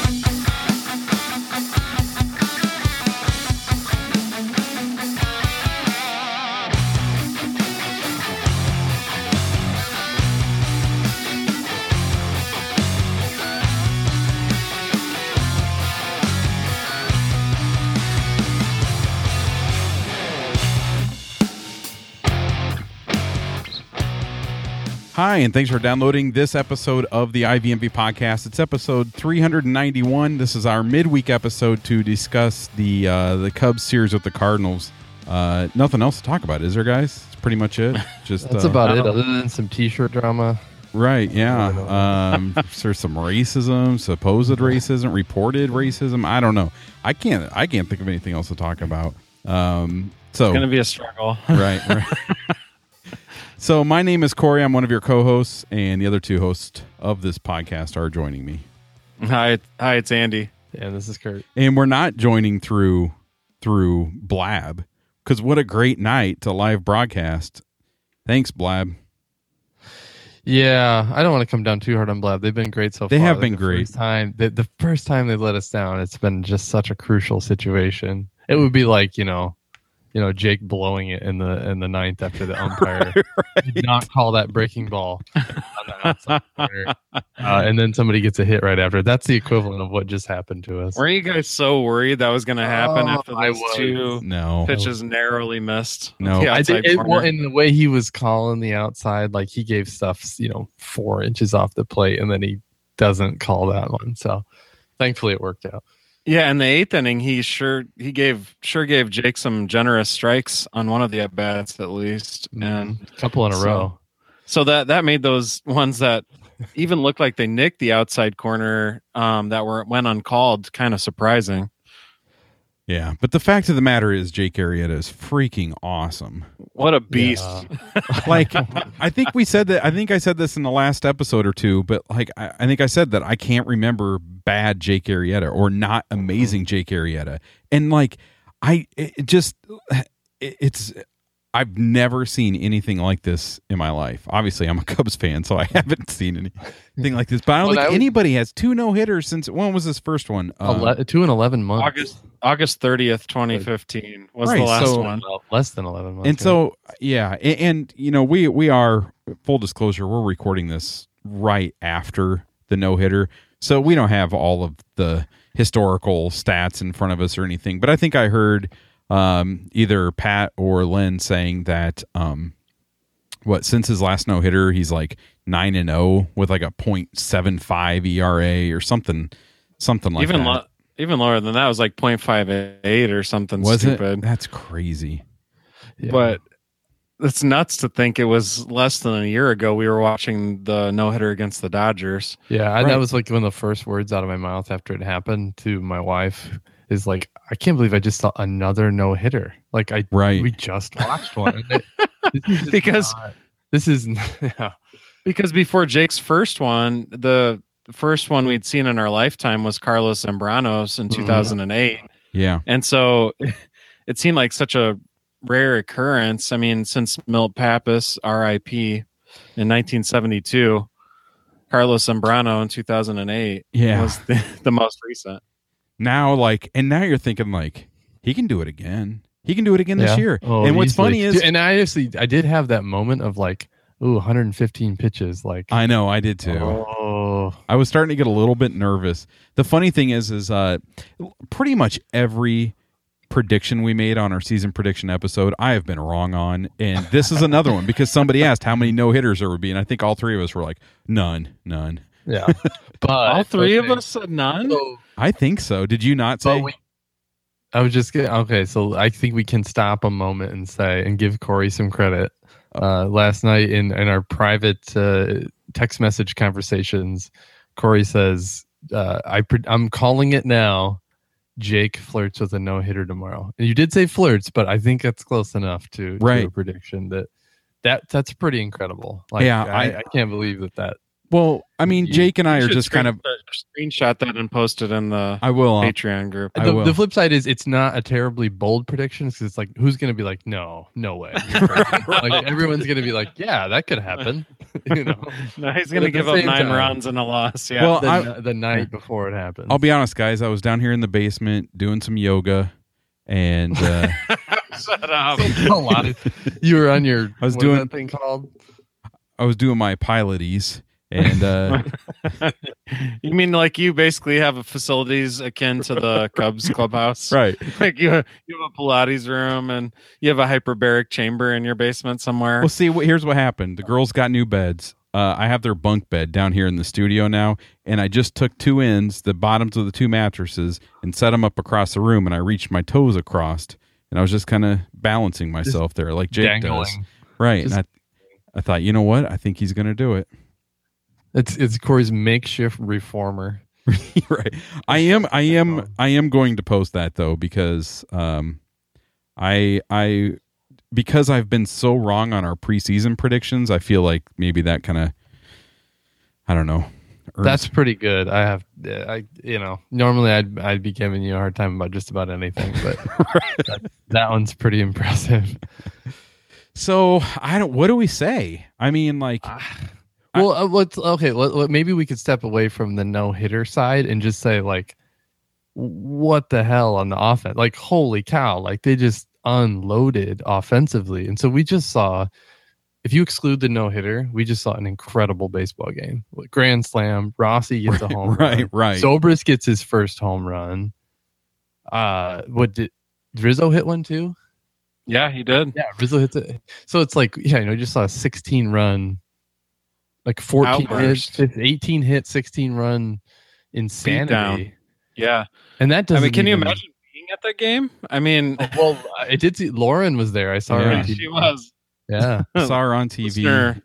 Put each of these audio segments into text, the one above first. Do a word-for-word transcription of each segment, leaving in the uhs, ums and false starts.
Hi, and thanks for downloading this episode of the I V M V podcast. It's episode three ninety-one. This is our midweek episode to discuss the uh, the Cubs series with the Cardinals. Uh, nothing else to talk about, is there, guys? It's pretty much it. Just That's uh, about it, other than some T-shirt drama. Right, yeah. Um, there's some racism, supposed racism, reported racism. I don't know. I can't. I can't think of anything else to talk about. Um, so it's going to be a struggle. Right. right. So my name is Corey. I'm one of your co-hosts, and the other two hosts of this podcast are joining me. Hi, hi, it's Andy. And this is Kurt. And we're not joining through through Blab, because what a great night to live broadcast. Thanks, Blab. Yeah, I don't want to come down too hard on Blab. They've been great so they far. They have been the great. First time, the, the first time they let us down, it's been just such a crucial situation. It would be like, you know, you know, Jake blowing it in the in the ninth after the umpire right. did not call that breaking ball on the outside corner, uh, and then somebody gets a hit right after. That's the equivalent of what just happened to us. Were you guys so worried that was going to happen oh, after those two no. pitches narrowly missed? No, I did. It, well, in the way he was calling the outside, like he gave stuff, you know, four inches off the plate, and then he doesn't call that one. So, thankfully, it worked out. Yeah, in the eighth inning, he sure he gave sure gave Jake some generous strikes on one of the at bats at least, and a couple in a so, row. So that that made those ones that even looked like they nicked the outside corner um, that were went uncalled kind of surprising. Yeah, but the fact of the matter is, Jake Arrieta is freaking awesome. What a beast! Yeah. Like, I think we said that. I think I said this in the last episode or two, but like, I, I think I said that I can't remember bad Jake Arrieta or not amazing Jake Arrieta, and like, I it just it, it's. I've never seen anything like this in my life. Obviously, I'm a Cubs fan, so I haven't seen anything like this. But I don't well, think was, anybody has two no hitters since when was this first one? Uh, two and eleven months. August August thirtieth, twenty fifteen was right, the last so, one. Less than eleven months. And yeah. so, yeah, and, and you know, we we are full disclosure. We're recording this right after the no hitter, so we don't have all of the historical stats in front of us or anything. But I think I heard. Um, either Pat or Lynn saying that um, what since his last no hitter he's like nine and zero with like a point seven five E R A or something, something like even that. Lo- even lower than that, it was like point five eight or something. Was stupid. It? That's crazy. Yeah. But it's nuts to think it was less than a year ago we were watching the no hitter against the Dodgers. Yeah, I, right. that was like one of the first words out of my mouth after it happened to my wife. Is like, I can't believe I just saw another no hitter. Like I, right. we just watched one. this because not, this is yeah. because before Jake's first one, the first one we'd seen in our lifetime was Carlos Zambranos in two thousand eight. Yeah, and so it seemed like such a rare occurrence. I mean, since Milt Pappas, R I P, in nineteen seventy-two, Carlos Zambrano in two thousand eight yeah. was the, the most recent. Now, like, and now you're thinking like he can do it again. He can do it again yeah. this year. Oh, and what's easily. funny is, and I actually I did have that moment of like, ooh, one hundred fifteen pitches. Like, I know I did too. Oh, I was starting to get a little bit nervous. The funny thing is, is uh, pretty much every prediction we made on our season prediction episode, I have been wrong on, and this is another one because somebody asked how many no hitters there would be, and I think all three of us were like, none, none. Yeah, but all three okay. of us said none. So, I think so. Did you not say? We, I was just getting, okay. So I think we can stop a moment and say and give Corey some credit. Uh, last night in, in our private uh, text message conversations, Corey says, uh, I pre- "I'm calling it now. Jake flirts with a no hitter tomorrow." And you did say flirts, but I think that's close enough to, right. to a prediction that that that's pretty incredible. Like, yeah, I, I, I can't believe that that. Well, I mean, Jake and I You are should just kind of. screenshot that and post it in the I will. Patreon group. I The, will. the flip side is it's not a terribly bold prediction because it's like, who's going to be like, no, no way. Like everyone's going to be like, yeah, that could happen. You know, No, he's But going to at the give up same nine time- runs and a loss. Yeah. Well, the, I- the night before it happens. I'll be honest, guys. I was down here in the basement doing some yoga, and uh, Shut up. a lot of, you were on your I was what doing- is that thing called? I was doing my pilates, and uh, You mean like you basically have a facilities akin to the Cubs clubhouse? right. Like you, you have a Pilates room and you have a hyperbaric chamber in your basement somewhere. Well, see, wh- here's what happened. The girls got new beds. Uh, I have their bunk bed down here in the studio now, and I just took two ends, the bottoms of the two mattresses, and set them up across the room, and I reached my toes across, and I was just kind of balancing myself there, like Jake does. Dangling. Right. Just- and I, I thought, you know what? I think he's going to do it. It's it's Corey's makeshift reformer. Right. I am. I am. I am going to post that though because um, I I because I've been so wrong on our preseason predictions. I feel like maybe that kind of I don't know. earns- That's pretty good. I have, I you know, normally I'd I'd be giving you a hard time about just about anything, but that, that one's pretty impressive. so. I don't. What do we say? I mean, like Well, uh, let's okay. Let, let- maybe we could step away from the no hitter side and just say like, what the hell on the offense? Like, holy cow! Like they just unloaded offensively, and so we just saw. If you exclude the no hitter, we just saw an incredible baseball game. Grand slam. Rossi gets a home right, run. right. Zobrist gets his first home run. Uh, what did Rizzo hit one too? yeah, he did. Yeah, Rizzo hit it. So it's like, yeah, you know, you just saw a sixteen run, like fourteen Outburst. hit, eighteen hit, sixteen run insanity. Yeah. And that I doesn't mean, can you even- imagine being at that game? I mean, Well, I did see Lauren was there. I saw her Yeah, on T V. she was. Yeah. Saw her on T V. Listener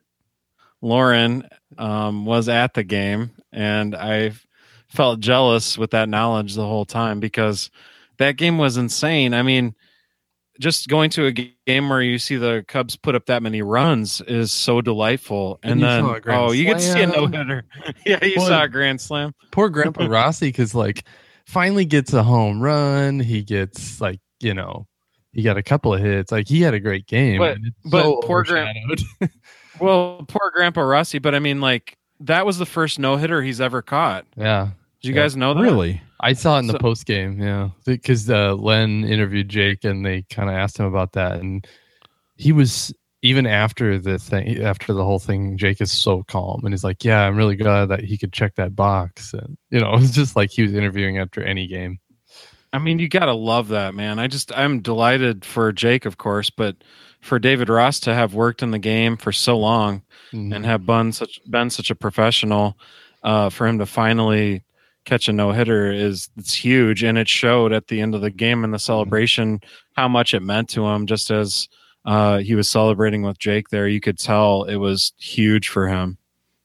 Lauren um, was at the game, and I felt jealous with that knowledge the whole time because that game was insane. I mean, just going to a g- game where you see the Cubs put up that many runs is so delightful. And And, you then, saw a grand oh, you get to see a slam. no hitter. Yeah, you Well, saw a grand slam. Poor Grandpa Rossi, because like finally gets a home run. He gets like, you know, he got a couple of hits. Like he had a great game. But- and it's but so poor Gran- overshadowed. Well, poor Grandpa Rossi, but I mean, like, that was the first no hitter he's ever caught. Yeah. Did you Yeah. guys know that? Really? I saw it in the So- post game, yeah, because uh, Len interviewed Jake and they kind of asked him about that, and he was even after the thing, after the whole thing, Jake is so calm and he's like, "Yeah, I'm really glad that he could check that box," and you know, it was just like he was interviewing after any game. I mean, you gotta love that, man. I just I'm delighted for Jake, of course, but for David Ross to have worked in the game for so long Mhm. and have been such been such a professional, uh, for him to finally catch a no hitter is it's huge, and it showed at the end of the game in the celebration how much it meant to him. Just as uh, he was celebrating with Jake there, you could tell it was huge for him.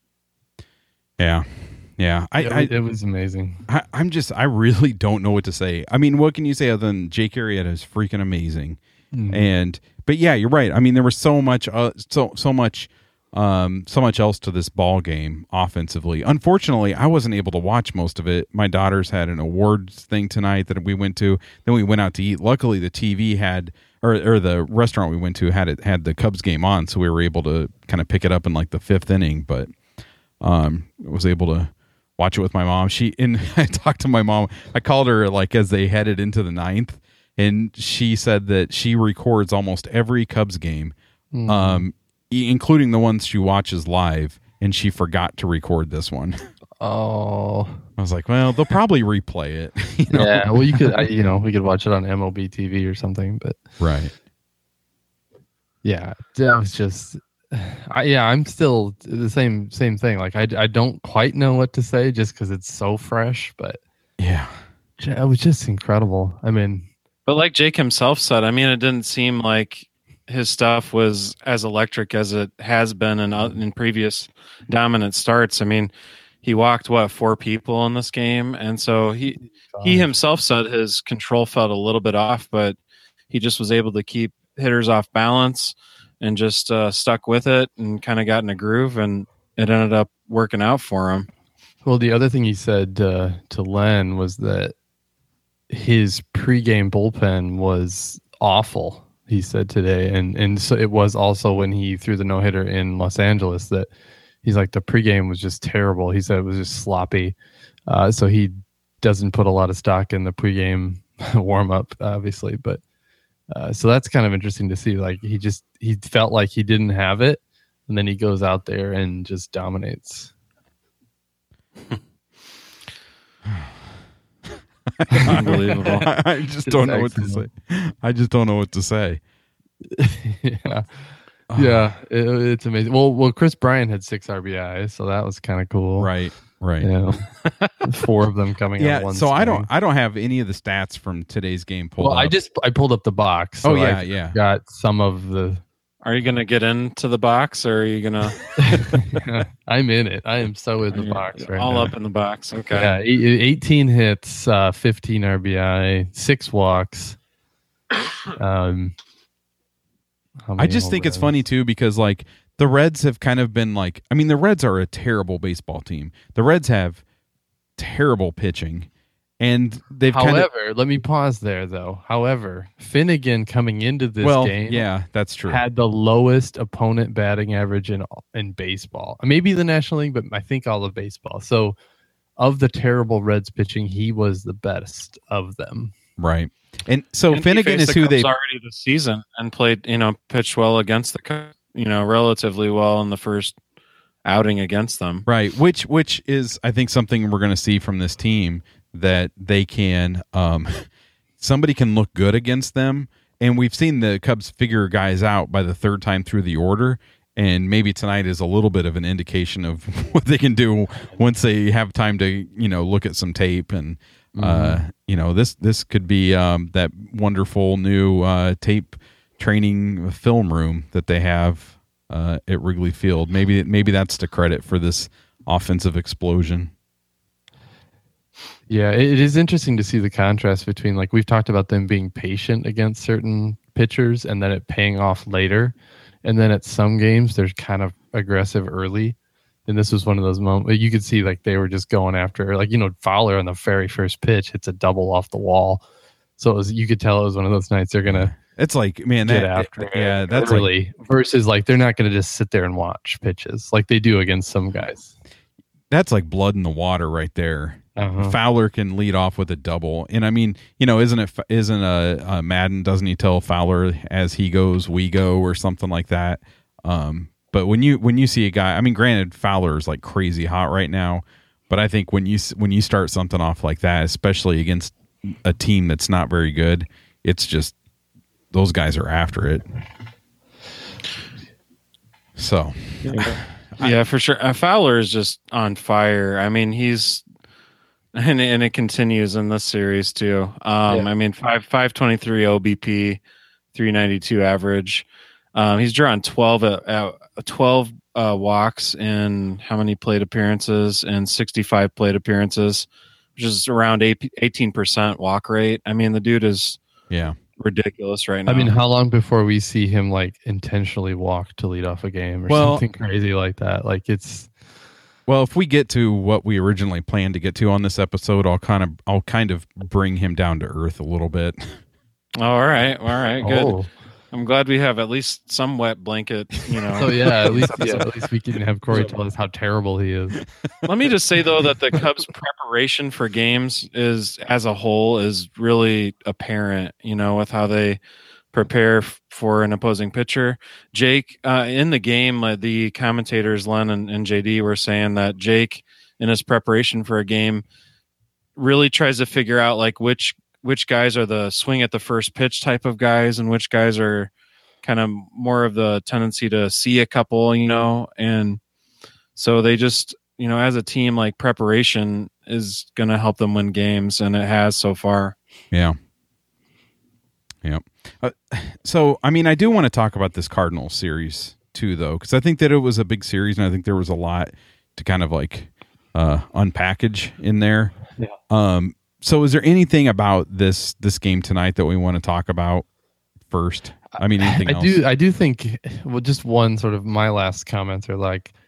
Yeah. Yeah. I, it, I, it was amazing. I, I'm just, I really don't know what to say. I mean, what can you say other than Jake Arrieta is freaking amazing? Mhm. And, but yeah, you're right. I mean, there was so much, uh, so, so much, um, so much else to this ball game offensively. Unfortunately, I wasn't able to watch most of it. My daughters had an awards thing tonight that we went to. Then we went out to eat. Luckily, the T V had, or, or the restaurant we went to had it, had the Cubs game on. So we were able to kind of pick it up in like the fifth inning, but, um, was able to watch it with my mom. She, and I talked to my mom. I called her like as they headed into the ninth, and she said that she records almost every Cubs game, Mhm. um, e- including the ones she watches live, and she forgot to record this one. Oh, I was like, well, they'll probably replay it. You know? yeah. Well, you could, I, you know, we could watch it on M L B T V or something, but Right. yeah, that was just. I, yeah, I'm still the same same thing. Like I, I don't quite know what to say just because it's so fresh, but Yeah. it was just incredible. I mean, But like Jake himself said, I mean, it didn't seem like his stuff was as electric as it has been in uh, in previous dominant starts. I mean, he walked what four people in this game, and so he he himself said his control felt a little bit off, but he just was able to keep hitters off balance and just uh, stuck with it and kind of got in a groove, and it ended up working out for him. Well, the other thing he said uh, to Len was that his pregame bullpen was awful. He said today, and and so it was also when he threw the no hitter in Los Angeles that he's like the pregame was just terrible. He said it was just sloppy. Uh, so he doesn't put a lot of stock in the pregame warm up, obviously, but uh, so that's kind of interesting to see. Like he just he felt like he didn't have it, and then he goes out there and just dominates. Unbelievable. I just don't know what to say. I just don't know what to say. yeah, yeah, it, it's amazing. Well, well, Chris Bryant had six R B Is, so that was kind of cool. Right, right. You know, four of them coming. Yeah. out one So swing. I don't, I don't have any of the stats from today's game pulled Well, up. I just I pulled up the box. So oh yeah, I yeah. got some of the. Are you going to get into the box, or are you going to I'm in it. I am so in the box right all now. up in the box? Okay. Yeah, eight- eighteen hits, uh, fifteen R B I, six walks. Um, how I many just home think it's runs? funny too because like the Reds have kind of been like, I mean, the Reds are a terrible baseball team. The Reds have terrible pitching, and they've kind of However, let me pause there though. However, Finnegan coming into this well, game, yeah, that's true. had the lowest opponent batting average in in baseball. Maybe the National League, but I think all of baseball. So, of the terrible Reds pitching, he was the best of them. Right. And so And he Finnegan faced is the who Cubs they already this season and played, you know, pitched well against the Cubs, you know, relatively well in the first outing against them. right, which which is I think something we're going to see from this team that they can um somebody can look good against them, and we've seen the Cubs figure guys out by the third time through the order, and maybe tonight is a little bit of an indication of what they can do once they have time to, you know, look at some tape. And uh you know, this this could be um that wonderful new uh tape training film room that they have uh at Wrigley Field. Maybe maybe that's to credit for this offensive explosion. Yeah, it is interesting to see the contrast between, like, we've talked about them being patient against certain pitchers and then it paying off later. And then at some games, they're kind of aggressive early. And this was one of those moments you could see, like, they were just going after, like, you know, Fowler on the very first pitch hits a double off the wall. So it was, you could tell it was one of those nights they're going to It's like, man, get that, after it, yeah, that's early like, versus, like, they're not going to just sit there and watch pitches like they do against some guys. that's like blood in the water right there. Uh-huh. Fowler can lead off with a double, and I mean, you know, isn't it? Isn't a, a Madden? Doesn't he tell Fowler as he goes, we go, or something like that? Um, but when you when you see a guy, I mean, granted, Fowler is like crazy hot right now, but I think when you when you start something off like that, especially against a team that's not very good, it's just those guys are after it. So, Yeah, for sure. Uh, Fowler is just on fire. I mean, he's and and it continues in this series too. Um, Yeah. I mean, five five twenty three O B P, three ninety two average. Um, he's drawn twelve uh, uh, twelve uh, walks in how many plate appearances and sixty five plate appearances, which is around eighteen percent walk rate. I mean, the dude is yeah. ridiculous right now. I mean, how long before we see him, like, intentionally walk to lead off a game or Well- something crazy like that? Like, it's Well, if we get to what we originally planned to get to on this episode, I'll kind of I'll kind of bring him down to earth a little bit. all right, all right, good. oh, I'm glad we have at least some wet blanket. You know. so yeah, at least yeah, at least we can have Corey tell us how terrible he is. Let me just say though that the Cubs' preparation for games is, as a whole, is really apparent. You know, with how they prepare f- for an opposing pitcher. Jake, uh, in the game, uh, the commentators Len and, and J D were saying that Jake, in his preparation for a game, really tries to figure out like which which guys are the swing at the first pitch type of guys, and which guys are kind of more of the tendency to see a couple, you know, and so they just, you know, as a team, like, preparation is going to help them win games, and it has so far. Yeah. Yeah. Uh, so, I mean, I do want to talk about this Cardinals series too, though, because I think that it was a big series, and I think there was a lot to kind of like uh, unpackage in there. Yeah. Um. So, is there anything about this this game tonight that we want to talk about first? I mean, anything I else? do I do think, well, just one sort of my last comments are like,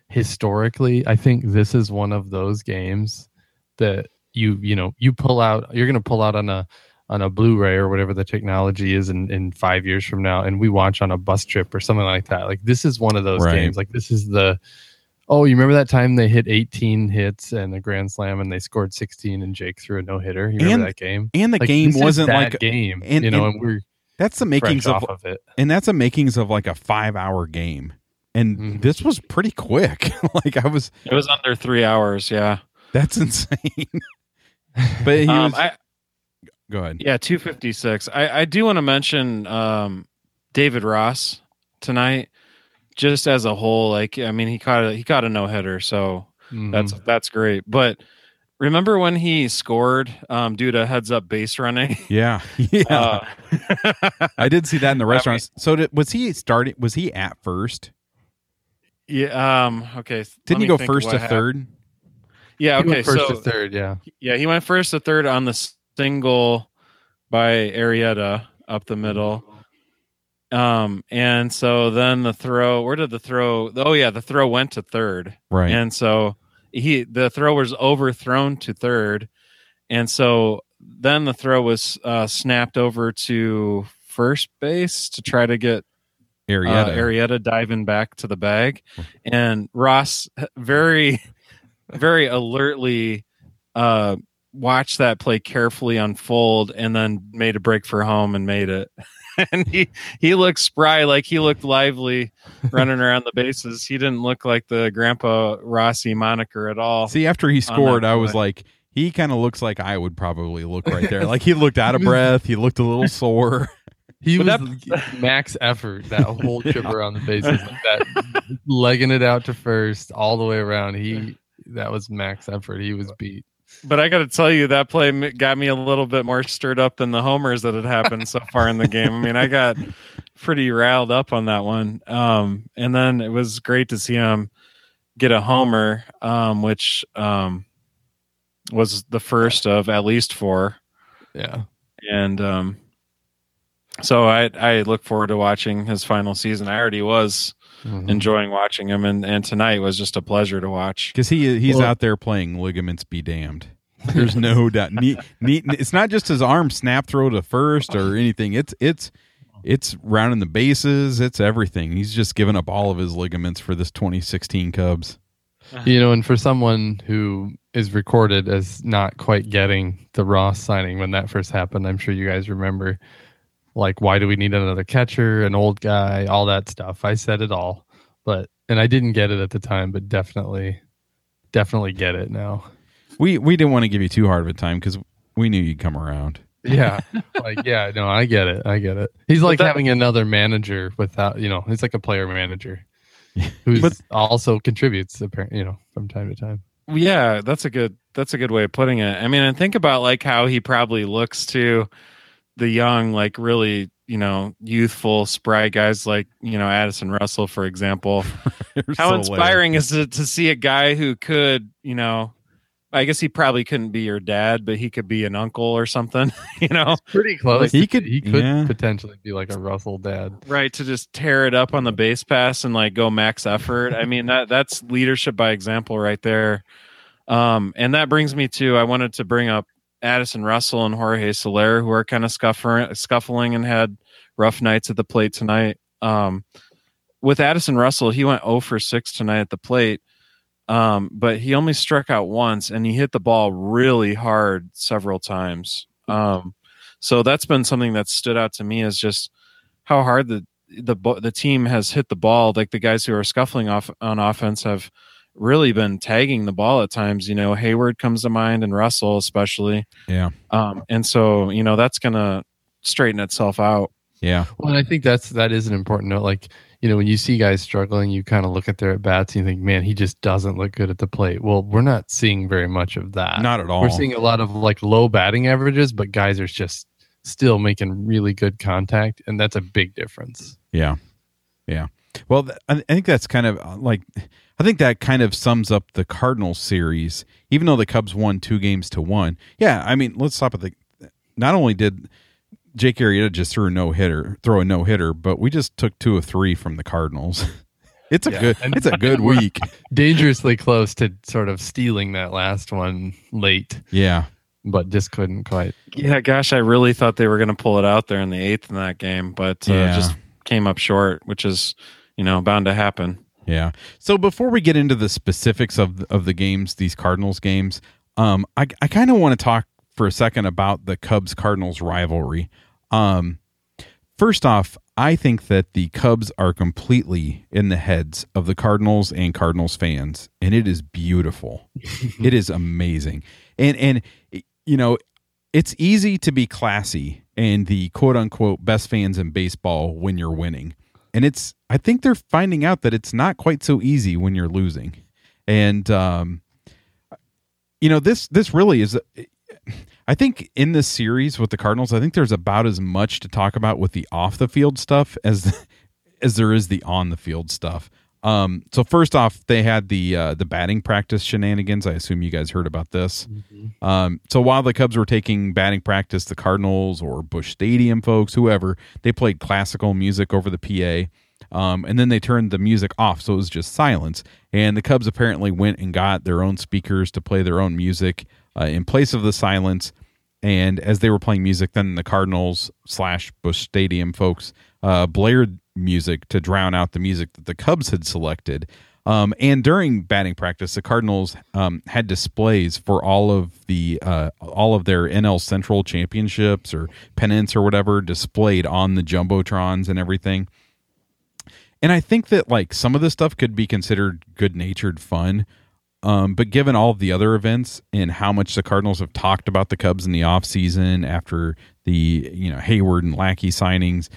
historically, I think this is one of those games that you you know you pull out. You're going to pull out on a on a Blu-ray or whatever the technology is in, in five years from now, and we watch on a bus trip or something like that. Like this is one of those right. games. Like this is the, oh, you remember that time they hit eighteen hits and a grand slam and they scored sixteen and Jake threw a no-hitter? You remember and, that game? And the like, game wasn't that like a game, and, you know, and, and we're that's the makings of, of it. And that's the makings of like a five hour game. And mm-hmm. this was pretty quick. like I was, it was under three hours. Yeah. That's insane. But he um, was, I, go ahead. Yeah, two fifty-six. I, I do want to mention um, David Ross tonight, just as a whole. Like, I mean, he caught a, he caught a no hitter, so mm-hmm. that's that's great. But remember when he scored um, due to heads up base running? Yeah, yeah. Uh, I did see that in the restaurant. I mean, so did, was he starting? Was he at first? Yeah. Um. Okay. Didn't he go first to happened. third? Yeah. Okay. First so to third. Yeah. Yeah, he went first to third on the single by Arrieta up the middle. Um, and so then the throw, where did the throw? Oh yeah, the throw went to third. Right. And so he, the throw was overthrown to third. And so then the throw was uh, snapped over to first base to try to get Arrieta. Uh, Arrieta diving back to the bag. And Ross very, very alertly, uh, watched that play carefully unfold and then made a break for home and made it. And he he looked spry, like he looked lively running around the bases. He didn't look like the Grandpa Rossi moniker at all. See, after he scored, I was like, he kind of looks like I would probably look right there. Like he looked out of breath. He looked a little sore. He but was that, max effort, that whole trip around the bases, like that, legging it out to first all the way around. He that was max effort. He was beat. But I got to tell you, that play got me a little bit more stirred up than the homers that had happened so far in the game. I mean, I got pretty riled up on that one. Um, and then it was great to see him get a homer, um, which um, was the first of at least four. Yeah. And um, so I I look forward to watching his final season. I already was mm-hmm. enjoying watching him, and, and tonight was just a pleasure to watch. Because he he's well, out there playing ligaments be damned. There's no doubt. Neat, neat, it's not just his arm snap throw to first or anything. It's it's it's rounding the bases. It's everything. He's just given up all of his ligaments for this twenty sixteen Cubs. You know, and for someone who is recorded as not quite getting the Ross signing when that first happened, I'm sure you guys remember. Like, why do we need another catcher, an old guy, all that stuff. I said it all, but and I didn't get it at the time, but definitely, definitely get it now. We we didn't want to give you too hard of a time because we knew you'd come around. Yeah, like yeah, no, I get it, I get it. He's like that, having another manager without, you know, he's like a player manager who also contributes, you know, from time to time. Yeah, that's a good that's a good way of putting it. I mean, and think about like how he probably looks to the young, like really, you know, youthful, spry guys like, you know, Addison Russell, for example. How so inspiring late. Is it to see a guy who could, you know, I guess he probably couldn't be your dad, but he could be an uncle or something, you know? It's pretty close. Like he could, he could yeah. potentially be like a Russell dad. Right, to just tear it up on the base pass and like go max effort. I mean, that that's leadership by example right there. Um, and that brings me to, I wanted to bring up Addison Russell and Jorge Soler, who are kind of scuffling, scuffling and had rough nights at the plate tonight. Um, with Addison Russell, he went oh for six tonight at the plate, um, but he only struck out once, and he hit the ball really hard several times. Um, so that's been something that stood out to me, is just how hard the the the team has hit the ball. Like the guys who are scuffling off on offense have really been tagging the ball at times. You know, Hayward comes to mind, and Russell especially. Yeah. Um, and so, you know, that's going to straighten itself out. Yeah. Well, and I think that's, that is an important note. Like, you know, when you see guys struggling, you kind of look at their at bats and you think, man, he just doesn't look good at the plate. Well, we're not seeing very much of that. Not at all. We're seeing a lot of like low batting averages, but guys are just still making really good contact. And that's a big difference. Yeah. Yeah. Well, th- I think that's kind of like, I think that kind of sums up the Cardinals series, even though the Cubs won two games to one. Yeah. I mean, let's stop at the, not only did Jake Arrieta just threw a no hitter, throw a no hitter, but we just took two of three from the Cardinals. It's a Yeah. good. And- It's a good week. Dangerously close to sort of stealing that last one late, Yeah. but just couldn't quite. Yeah, gosh, I really thought they were going to pull it out there in the eighth in that game, but uh, Yeah. just came up short, which is, you know, bound to happen. Yeah. So before we get into the specifics of of the games, these Cardinals games, um, I I kind of want to talk for a second about the Cubs Cardinals rivalry. Um, first off, I think that the Cubs are completely in the heads of the Cardinals and Cardinals fans, and it is beautiful. It is amazing, and and you know, it's easy to be classy and the quote unquote best fans in baseball when you're winning. And it's, I think they're finding out that it's not quite so easy when you're losing. And, um, you know, this, this really is, I think in this series with the Cardinals, I think there's about as much to talk about with the off the field stuff as, as there is the on the field stuff. Um, so first off, they had the, uh, the batting practice shenanigans. I assume you guys heard about this. Mm-hmm. Um, so while the Cubs were taking batting practice, the Cardinals or Busch Stadium folks, whoever, they played classical music over the P A. Um, and then they turned the music off. So it was just silence. And the Cubs apparently went and got their own speakers to play their own music, uh, in place of the silence. And as they were playing music, then the Cardinals slash Busch Stadium folks, uh, blared music to drown out the music that the Cubs had selected. Um, and during batting practice, the Cardinals um, had displays for all of the uh, all of their N L Central championships or pennants or whatever displayed on the jumbotrons and everything. And I think that like some of this stuff could be considered good-natured fun, um, but given all of the other events and how much the Cardinals have talked about the Cubs in the offseason after the you know Hayward and Lackey signings,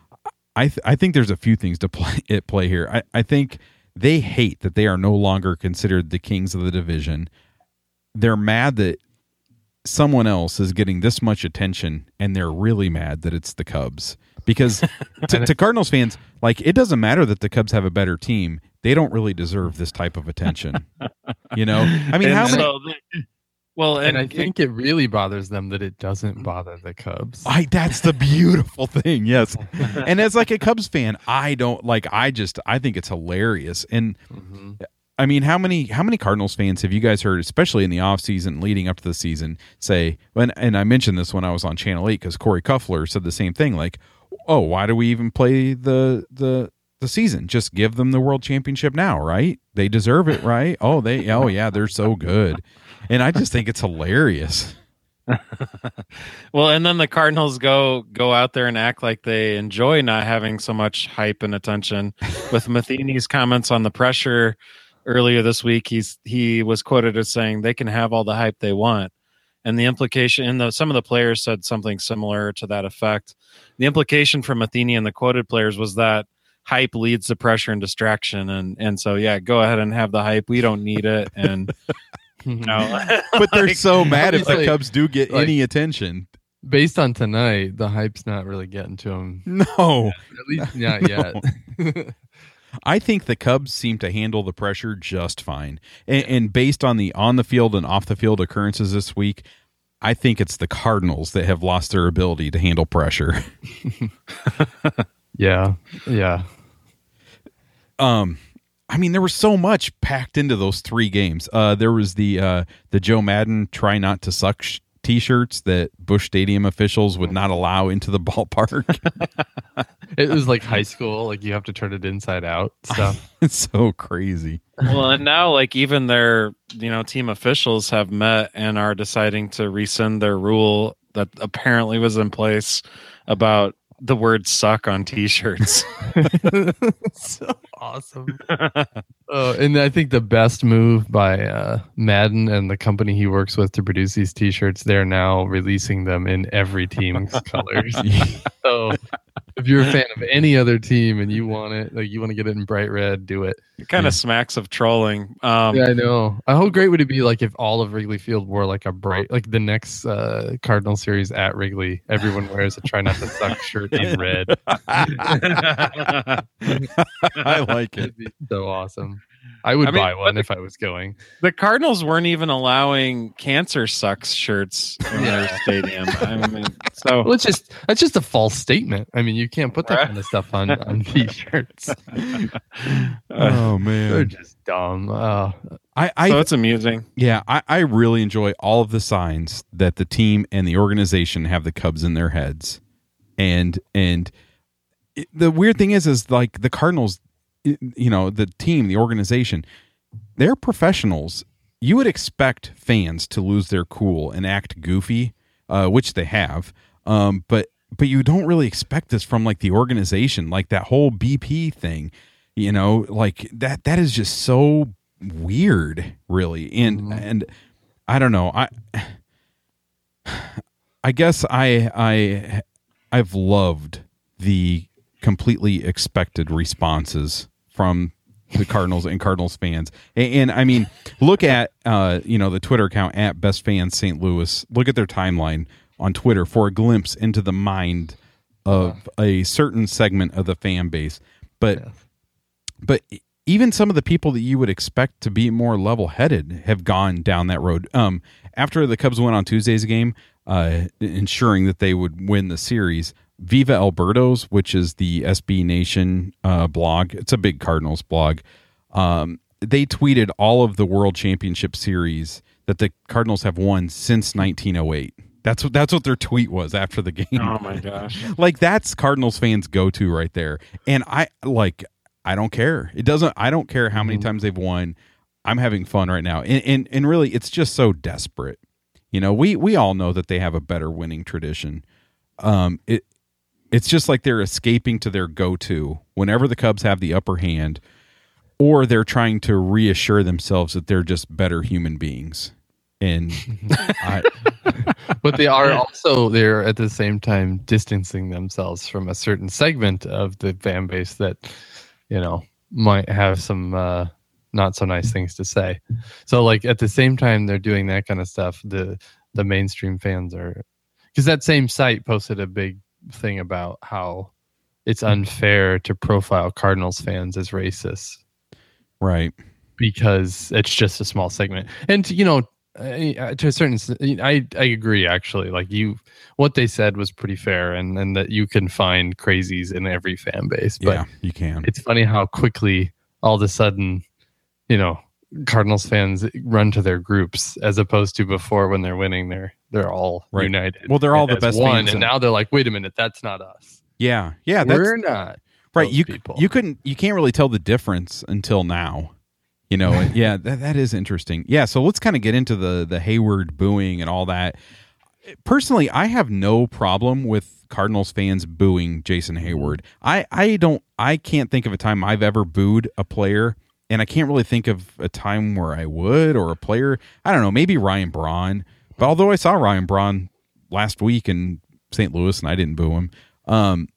I th- I think there's a few things to play at play here. I, I think they hate that they are no longer considered the kings of the division. They're mad that someone else is getting this much attention, and they're really mad that it's the Cubs. Because to, to Cardinals fans, like it doesn't matter that the Cubs have a better team. They don't really deserve this type of attention. You know? I mean, And how many... so, well, And, and, I think it really bothers them that it doesn't bother the Cubs. I that's the beautiful thing, yes. And as like a Cubs fan, I don't like I just I think it's hilarious. And Mm-hmm. I mean, how many how many Cardinals fans have you guys heard, especially in the offseason leading up to the season, say, when and I mentioned this when I was on Channel eight because Corey Kuffler said the same thing, like, oh, why do we even play the the the season? Just give them the world championship now, right? They deserve it, right? Oh, they oh yeah, they're so good. And I just think it's hilarious. well, and then the Cardinals go go out there and act like they enjoy not having so much hype and attention. With Matheny's comments on the pressure earlier this week, he's he was quoted as saying they can have all the hype they want, and the implication, and the, some of the players said something similar to that effect. The implication from Matheny and the quoted players was that hype leads to pressure and distraction, and and so yeah, go ahead and have the hype. We don't need it, and. No. But they're Like, so mad if the like- Cubs do get like- any attention. Based on tonight, the hype's not really getting to them. No. At least not yet. I think the Cubs seem to handle the pressure just fine. And, and based on the on the field and off the field occurrences this week, I think it's the Cardinals that have lost their ability to handle pressure. yeah. Yeah. Um I mean, there was so much packed into those three games. Uh, there was the uh, the Joe Madden "Try Not to Suck" sh- T-shirts that Busch Stadium officials would not allow into the ballpark. It was like high school, like you have to turn it inside out stuff. It's so crazy. well, and now like even their you know team officials have met and are deciding to rescind their rule that apparently was in place about the word "suck" on T-shirts. So awesome. Oh, and I think the best move by uh, Madden and the company he works with to produce these T-shirts, they're now releasing them in every team's colors. So if you're a fan of any other team and you want it, like you want to get it in bright red, do it. It kind Yeah. of smacks of trolling. Um, Yeah, I know. How great would it be like if all of Wrigley Field wore like a bright, like the next uh, Cardinal series at Wrigley, everyone wears a "Try Not to Suck" shirt in red. I like it. It'd be so awesome. I would I mean, buy but one the- if I was going. The Cardinals weren't even allowing "Cancer Sucks" shirts in their stadium. I mean, so Well, it's just that's just a false statement. I mean, you can't put that Right. kind of stuff on on t-shirts. Oh They're man, just dumb. Uh, I, I so it's amusing. yeah, I, I really enjoy all of the signs that the team and the organization have the Cubs in their heads, and and it, the weird thing is, is like the Cardinals, it- you know, the team, the organization, they're professionals. You would expect fans to lose their cool and act goofy, uh, which they have, um, but but you don't really expect this from like the organization, like that whole B P thing, you know, like that. That is just so weird, really, and Mhm. and I don't know. I I guess I I I've loved the completely expected responses from the Cardinals and Cardinals fans, and, and I mean, look at uh you know the Twitter account at Best Fans Saint Louis. Look at their timeline on Twitter for a glimpse into the mind of a certain segment of the fan base, but. Yeah. But even some of the people that you would expect to be more level-headed have gone down that road. Um, after the Cubs went on Tuesday's game, uh, ensuring that they would win the series, Viva Alberto's, which is the S B Nation uh, blog, it's a big Cardinals blog, um, they tweeted all of the World Championship Series that the Cardinals have won since nineteen oh eight. That's what that's what their tweet was after the game. Oh my gosh! Like that's Cardinals fans' go-to right there. And I like. I don't care. It doesn't. I don't care how many Mhm. times they've won. I'm having fun right now, and, and and really, it's just so desperate. You know, we we all know that they have a better winning tradition. Um, it it's just like they're escaping to their go-to whenever the Cubs have the upper hand, or they're trying to reassure themselves that they're just better human beings. And I, but they are also they're at the same time distancing themselves from a certain segment of the fan base that, you know, might have some uh, not so nice things to say. So like at the same time they're doing that kind of stuff, the the mainstream fans are, because that same site posted a big thing about how it's unfair to profile Cardinals fans as racists right. because it's just a small segment. And you know, I- to a certain, s- I I agree actually. Like you, what they said was pretty fair, and and that you can find crazies in every fan base. But Yeah, you can. it's funny how quickly all of a sudden, you know, Cardinals fans run to their groups as opposed to before when they're winning, they're they're all Right. united. Well, they're all the as best one, fans and in- now they're like, wait a minute, that's not us. Yeah, yeah. That's We're not right. those You people. you couldn't you can't really tell the difference until now. You know, and yeah, that, that is interesting. Yeah, so let's kind of get into the the Hayward booing and all that. Personally, I have no problem with Cardinals fans booing Jason Hayward. I I don't I can't think of a time I've ever booed a player, and I can't really think of a time where I would, or a player. I don't know, maybe Ryan Braun. But although I saw Ryan Braun last week in Saint Louis and I didn't boo him. Um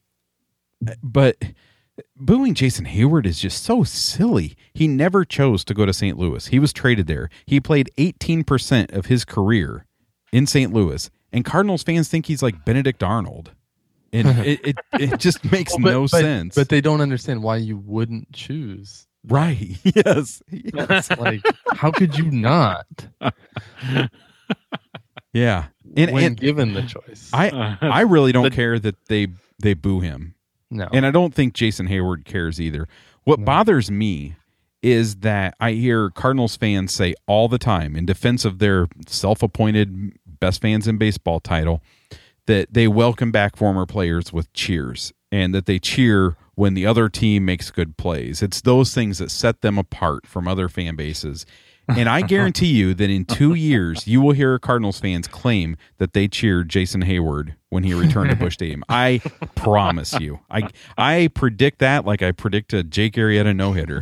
but booing Jason Hayward is just so silly. He never chose to go to Saint Louis. He was traded there. He played eighteen percent of his career in Saint Louis, and Cardinals fans think he's like Benedict Arnold. And it, it, it just makes Well, but- no but- sense. But they don't understand why you wouldn't choose. right. Yes. Yes. Like, how could you not Yeah. And, when and given the choice? I I really don't The- care that they they boo him. no. And I don't think Jason Hayward cares either. What No. bothers me is that I hear Cardinals fans say all the time in defense of their self-appointed best fans in baseball title that they welcome back former players with cheers and that they cheer when the other team makes good plays. It's those things that set them apart from other fan bases. And I guarantee you that in two years, you will hear Cardinals fans claim that they cheered Jason Hayward when he returned to Busch Stadium. I promise you. I I predict that like I predict a Jake Arrieta no-hitter.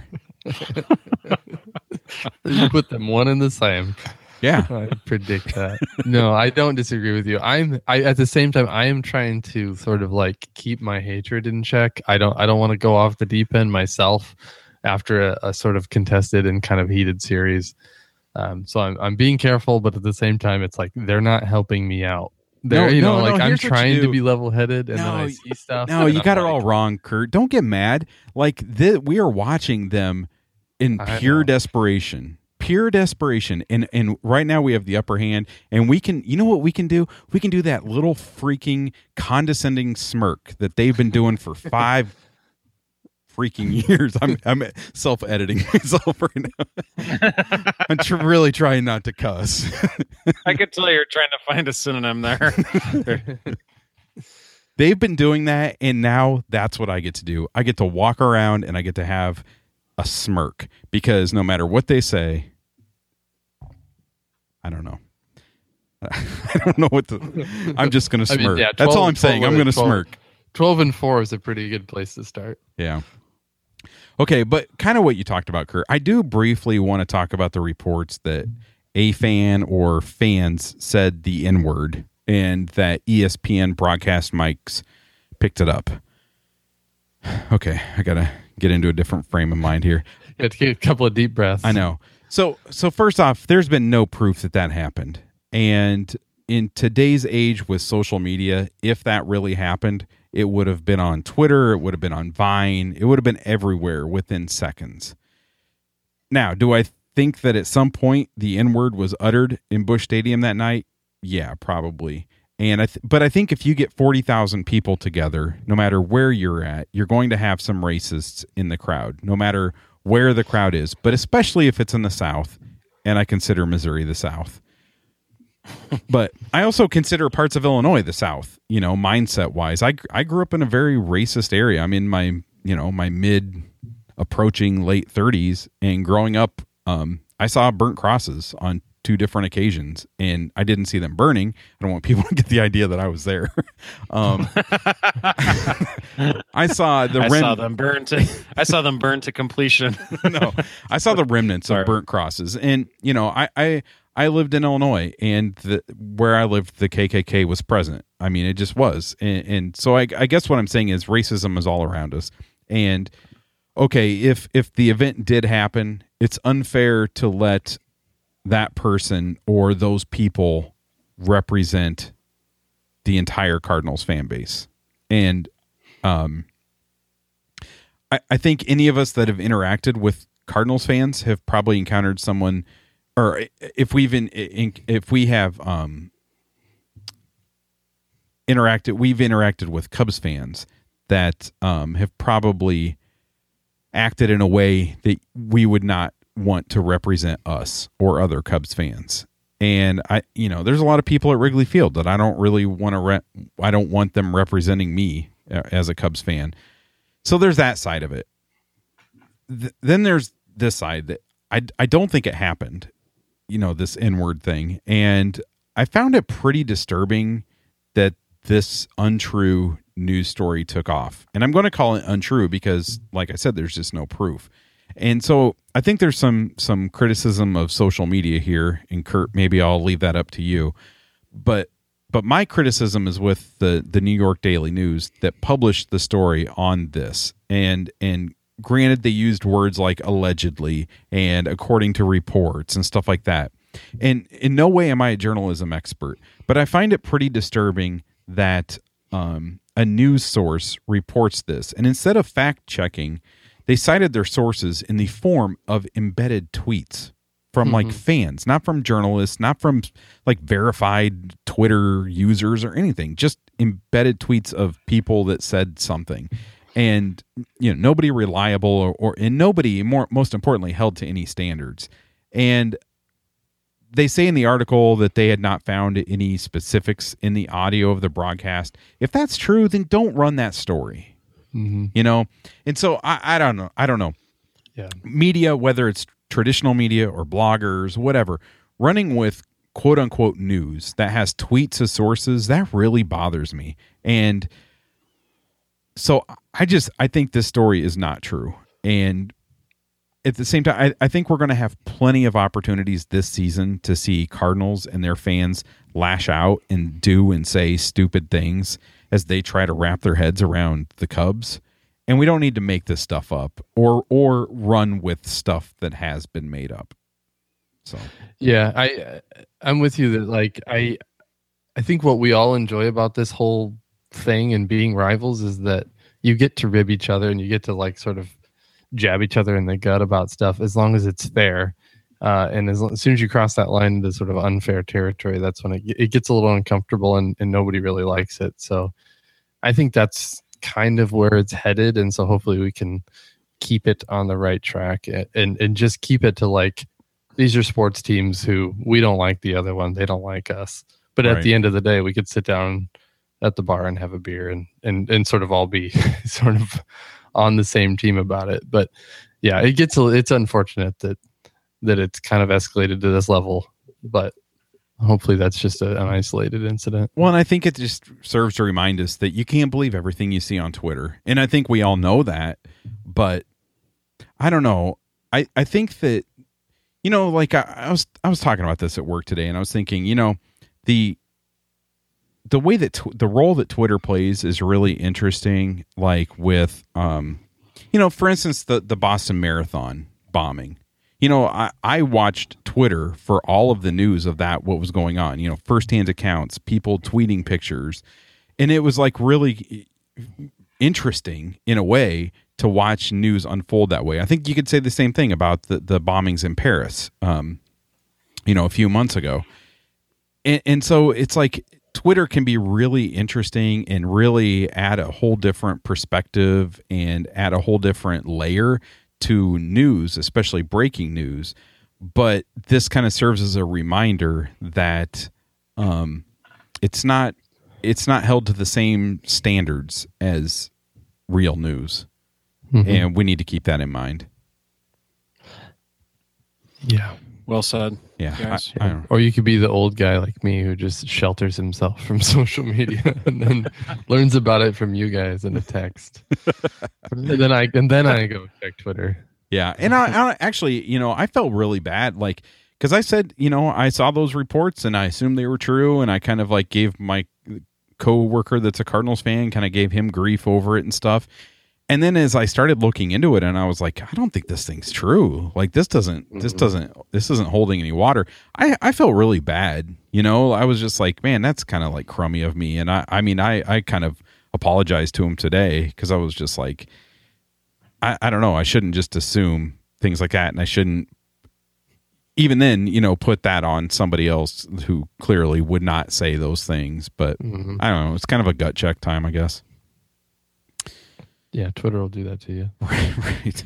You put them one and the same. Yeah. I predict that. No, I don't disagree with you. I'm I at the same time I am trying to sort of like keep my hatred in check. I don't I don't want to go off the deep end myself after a, a sort of contested and kind of heated series. Um, so I'm I'm being careful, but at the same time it's like they're not helping me out. They're No, you know no, no, like I'm here's what you trying to do. be level headed and then No, I see stuff. No, and you I'm got it like, all wrong, Kurt. Don't get mad. Like th- we are watching them in I pure know. desperation. Pure desperation. And and right now we have the upper hand, and we can, you know what we can do? We can do that little freaking condescending smirk that they've been doing for five freaking years. I'm I'm self-editing myself right now. I'm tr- really trying not to cuss. I could tell you're trying to find a synonym there. They've been doing that, and now that's what I get to do. I get to walk around and I get to have a smirk, because no matter what they say, I don't know. I don't know what to. I'm just going to I smirk. mean, yeah, That's all twelve I'm saying. I'm going to smirk. twelve and four is a pretty good place to start. Yeah. Okay, but kind of what you talked about, Kurt. I do briefly want to talk about the reports that a fan or fans said the N-word, and that E S P N broadcast mics picked it up. Okay, I got to get into a different frame of mind here. You have to get a couple of deep breaths. I know. So, so first off, there's been no proof that that happened. And in today's age with social media, if that really happened, it would have been on Twitter, it would have been on Vine, it would have been everywhere within seconds. Now, do I think that at some point the N-word was uttered in Busch Stadium that night? Yeah, probably. And I th- but I think if you get forty thousand people together, no matter where you're at, you're going to have some racists in the crowd, no matter where the crowd is, but especially if it's in the South, and I consider Missouri the South. But I also consider parts of Illinois the South, you know, mindset wise. I, I grew up in a very racist area. I'm in my, you know, my mid approaching late thirties, and growing up, um, I saw burnt crosses on two different occasions, and I didn't see them burning. I don't want people to get the idea that I was there. um, I saw the I rem- saw them burn to I saw them burn to completion. no, I saw the remnants Sorry. of burnt crosses, and you know, I I, I lived in Illinois, and the, where I lived, the K K K was present. I mean, it just was, and, and so I, I guess what I'm saying is racism is all around us. And okay, if if the event did happen, it's unfair to let that person or those people represent the entire Cardinals fan base. And um, I, I think any of us that have interacted with Cardinals fans have probably encountered someone, or if we've in, in if we have um, interacted, we've interacted with Cubs fans that um, have probably acted in a way that we would not want to represent us or other Cubs fans. And I, you know, there's a lot of people at Wrigley Field that I don't really want to, re- I don't want them representing me as a Cubs fan. So there's that side of it. Th- then there's this side that I, I don't think it happened, you know, this N-word thing. And I found it pretty disturbing that this untrue news story took off. And I'm going to call it untrue because, like I said, there's just no proof. And so I think there's some some criticism of social media here, and Kurt, maybe I'll leave that up to you. But but my criticism is with the the New York Daily News that published the story on this. And and granted, they used words like allegedly and according to reports and stuff like that. And in no way am I a journalism expert, but I find it pretty disturbing that um, a news source reports this, and instead of fact checking, they cited their sources in the form of embedded tweets from mm-hmm. like fans, not from journalists, not from like verified Twitter users or anything, just embedded tweets of people that said something. And, you know, nobody reliable or, or and nobody, more most importantly, held to any standards. And they say in the article that they had not found any specifics in the audio of the broadcast. If that's true, then don't run that story. Mm-hmm. You know, and so I, I don't know. I don't know. Yeah. Media, whether it's traditional media or bloggers, whatever, running with quote unquote news that has tweets as sources, that really bothers me. And so I just I think this story is not true. And at the same time, I, I think we're going to have plenty of opportunities this season to see Cardinals and their fans lash out and do and say stupid things as they try to wrap their heads around the Cubs. And we don't need to make this stuff up or or run with stuff that has been made up. So yeah, I I'm with you that like I I think what we all enjoy about this whole thing and being rivals is that you get to rib each other and you get to like sort of jab each other in the gut about stuff as long as it's fair. Uh, and as, as soon as you cross that line into sort of unfair territory, that's when it, it gets a little uncomfortable and, and nobody really likes it. So I think that's kind of where it's headed. And so hopefully we can keep it on the right track and, and, and just keep it to like, these are sports teams who we don't like the other one. They don't like us. But Right. at the end of the day, we could sit down at the bar and have a beer and, and, and sort of all be sort of on the same team about it. But yeah, it gets, a, it's unfortunate that, that it's kind of escalated to this level, but hopefully that's just a, an isolated incident. Well, and I think it just serves to remind us that you can't believe everything you see on Twitter. And I think we all know that, but I don't know. I, I think that, you know, like I, I was, I was talking about this at work today and I was thinking, you know, the, the way that tw- the role that Twitter plays is really interesting. Like with, um, you know, for instance, the, the Boston Marathon bombing. You know, I, I watched Twitter for all of the news of that, what was going on, you know, firsthand accounts, people tweeting pictures. And it was like really interesting in a way to watch news unfold that way. I think you could say the same thing about the, the bombings in Paris, um, you know, a few months ago. And, and so it's like Twitter can be really interesting and really add a whole different perspective and add a whole different layer to news, especially breaking news. But this kind of serves as a reminder that um, it's not it's not held to the same standards as real news. Mm-hmm. And we need to keep that in mind. Yeah. Well said. Yeah. Guys. I, I don't know. Or you could be the old guy like me who just shelters himself from social media and then learns about it from you guys in a text. and then I and then I go check Twitter. Yeah. And I, I actually, you know, I felt really bad. Like, because I said, you know, I saw those reports and I assumed they were true. And I kind of like gave my co-worker that's a Cardinals fan, kind of gave him grief over it and stuff. And then as I started looking into it and I was like, I don't think this thing's true. Like this doesn't, mm-hmm. this doesn't, this isn't holding any water. I, I felt really bad. You know, I was just like, man, that's kind of like crummy of me. And I, I mean, I, I kind of apologized to him today because I was just like, I, I don't know. I shouldn't just assume things like that. And I shouldn't even then, you know, put that on somebody else who clearly would not say those things. But mm-hmm. I don't know. It's kind of a gut check time, I guess. Yeah, Twitter will do that to you. Right.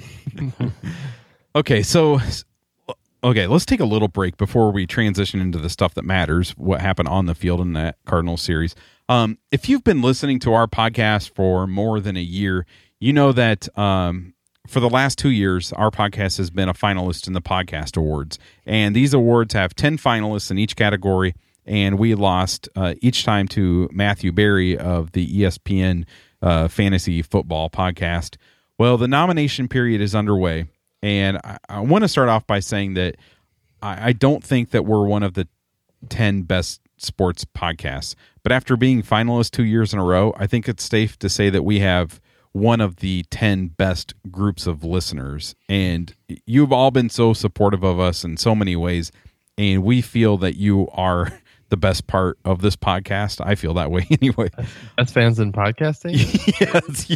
Okay, so okay, let's take a little break before we transition into the stuff that matters, what happened on the field in that Cardinals series. Um, if you've been listening to our podcast for more than a year, you know that um, for the last two years, our podcast has been a finalist in the Podcast Awards. And these awards have ten finalists in each category, and we lost uh, each time to Matthew Berry of the E S P N Uh, fantasy football podcast. Well, the nomination period is underway, and I, I want to start off by saying that I, I don't think that we're one of the ten best sports podcasts, but after being finalists two years in a row, I think it's safe to say that we have one of the ten best groups of listeners, and you've all been so supportive of us in so many ways, and we feel that you are the best part of this podcast. I feel that way anyway. Best fans in podcasting? yes,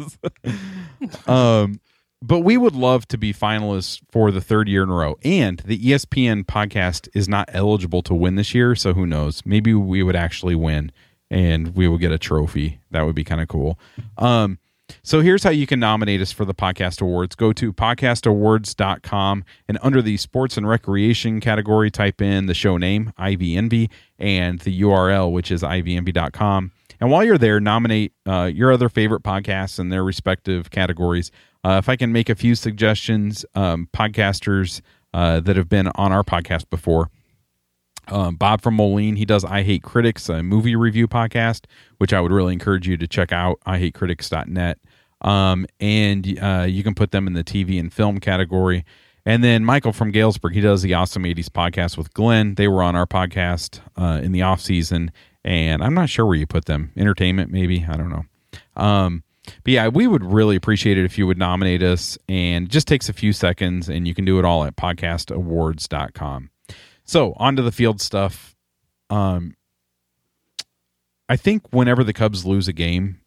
yes. um, but we would love to be finalists for the third year in a row. And the E S P N podcast is not eligible to win this year, so who knows? Maybe we would actually win and we would get a trophy. That would be kind of cool. Um, So here's how you can nominate us for the Podcast Awards. Go to podcast awards dot com and under the sports and recreation category, type in the show name, I V N B, and the U R L, which is I V N B dot com. And while you're there, nominate uh, your other favorite podcasts in their respective categories. Uh, if I can make a few suggestions, um, podcasters uh, that have been on our podcast before. Um, Bob from Moline, he does I Hate Critics, a movie review podcast, which I would really encourage you to check out, I hate critics dot net. Um, and uh, you can put them in the T V and film category. And then Michael from Galesburg, he does the Awesome eighties podcast with Glenn. They were on our podcast uh, in the off season, and I'm not sure where you put them. Entertainment, maybe? I don't know. Um, but yeah, we would really appreciate it if you would nominate us, and it just takes a few seconds, and you can do it all at podcast awards dot com. So, on to the field stuff. Um, I think whenever the Cubs lose a game,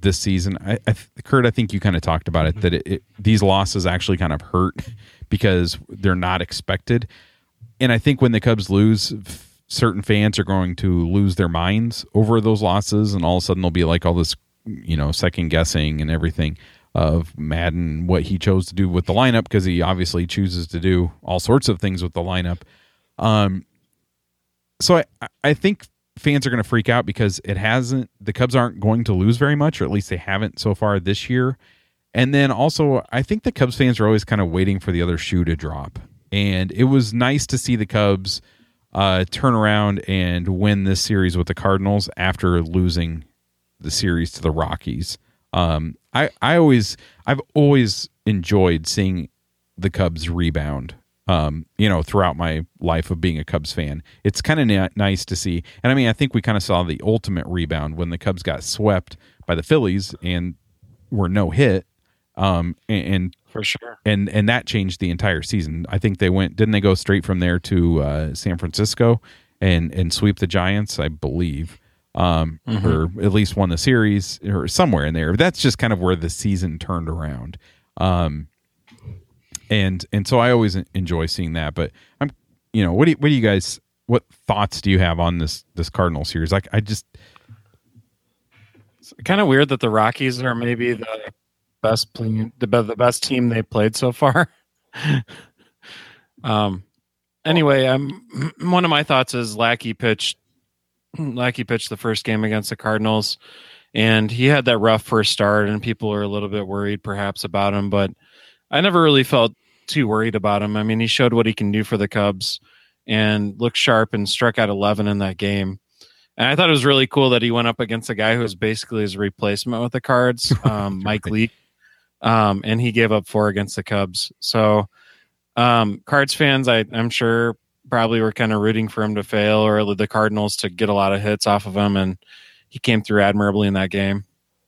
this season. I, I Kurt, I think you kind of talked about it, that it, it, these losses actually kind of hurt because they're not expected. And I think when the Cubs lose, f- certain fans are going to lose their minds over those losses, and all of a sudden there'll be like all this, you know, second guessing and everything of Madden, what he chose to do with the lineup, because he obviously chooses to do all sorts of things with the lineup. Um, so I, I think fans are going to freak out because it hasn't, the Cubs aren't going to lose very much, or at least they haven't so far this year. And then also, I think the Cubs fans are always kind of waiting for the other shoe to drop. And it was nice to see the Cubs uh, turn around and win this series with the Cardinals after losing the series to the Rockies. Um, I, I always, I've always enjoyed seeing the Cubs rebound, um, you know, throughout my life of being a Cubs fan. It's kind of na- nice to see. And I mean, I think we kind of saw the ultimate rebound when the Cubs got swept by the Phillies and were no hit. Um, and, and for sure. And, and that changed the entire season. I think they went, didn't they go straight from there to, uh, San Francisco and, and sweep the Giants, I believe. Um, mm-hmm. Or at least won the series or somewhere in there. That's just kind of where the season turned around. Um, and, and so I always enjoy seeing that, but I'm, you know, what do you, what do you guys, what thoughts do you have on this, this Cardinal series? Like, I just, it's kind of weird that the Rockies are maybe the best playing, the, the best team they played so far. um, anyway, I'm, one of my thoughts is Lackey pitched Lackey pitched the first game against the Cardinals, and he had that rough first start, and people are a little bit worried perhaps about him, but I never really felt too worried about him. I mean, he showed what he can do for the Cubs and looked sharp and struck out eleven in that game. And I thought it was really cool that he went up against a guy who was basically his replacement with the Cards, um, Mike Leake, um, and he gave up four against the Cubs. So um, Cards fans, I, I'm sure, probably were kind of rooting for him to fail, or the Cardinals to get a lot of hits off of him, and he came through admirably in that game.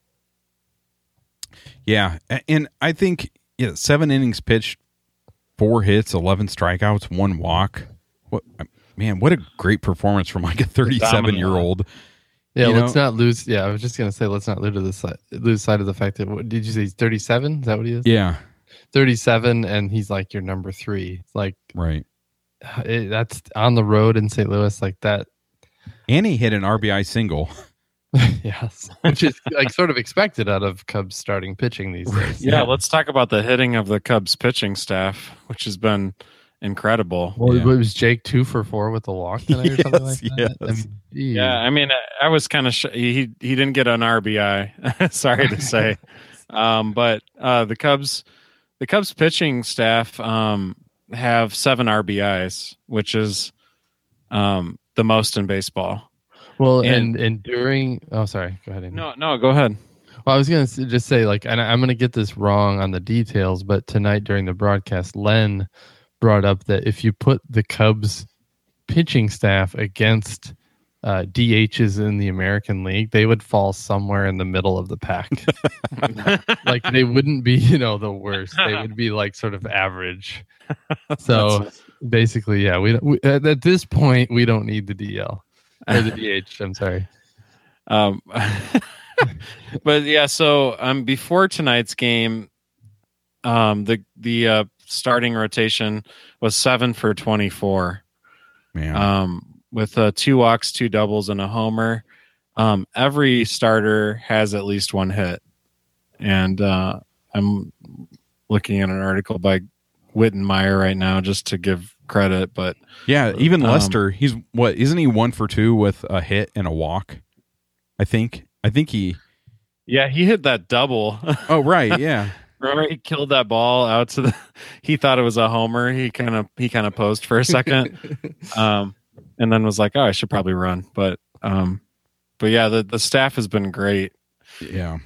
Yeah, and I think yeah, seven innings pitched, four hits, eleven strikeouts, one walk. What man, what a great performance from like a thirty-seven-year-old. Yeah, you let's know? not lose. Yeah, I was just gonna say let's not lose to the side, lose sight of the fact that what did you say? He's thirty-seven. Is that what he is? Yeah, thirty-seven, and he's like your number three. Like right. It, that's on the road in Saint Louis, like that. And he hit an R B I single. Yes, which is like sort of expected out of Cubs starting pitching these days. Yeah, let's talk about the hitting of the Cubs pitching staff, which has been incredible. Well, yeah. it was Jake two for four with the walk tonight or yes, something like that. Yes. I mean, yeah, I mean, I was kind of sh- he he didn't get an R B I. Sorry to say, um, but uh, the Cubs, the Cubs pitching staff. Um, have seven R B Is, which is um, the most in baseball. Well, and, and and during oh, sorry, go ahead. Andy. No, no, go ahead. Well, I was gonna just say, like, and I'm gonna get this wrong on the details, but tonight during the broadcast, Len brought up that if you put the Cubs pitching staff against uh, D Hs in the American League, they would fall somewhere in the middle of the pack. Like they wouldn't be, you know, the worst. They would be like sort of average. So basically, yeah, we, we at, at this point we don't need the D L or the D H. I'm sorry. Um, but yeah, so um, before tonight's game, um, the the uh, starting rotation was seven for twenty-four. Man. Um, with uh, two walks, two doubles, and a homer. Um, every starter has at least one hit, and uh, I'm looking at an article by Wittenmeyer right now just to give credit, but yeah, even um, Lester, he's what isn't he one for two with a hit and a walk? I think. I think he. Yeah, he hit that double. Oh right, yeah. Remember, he killed that ball out to the. He thought it was a homer. He kind of he kind of posed for a second, um, and then was like, "Oh, I should probably run." But um, but yeah, the the staff has been great. Yeah.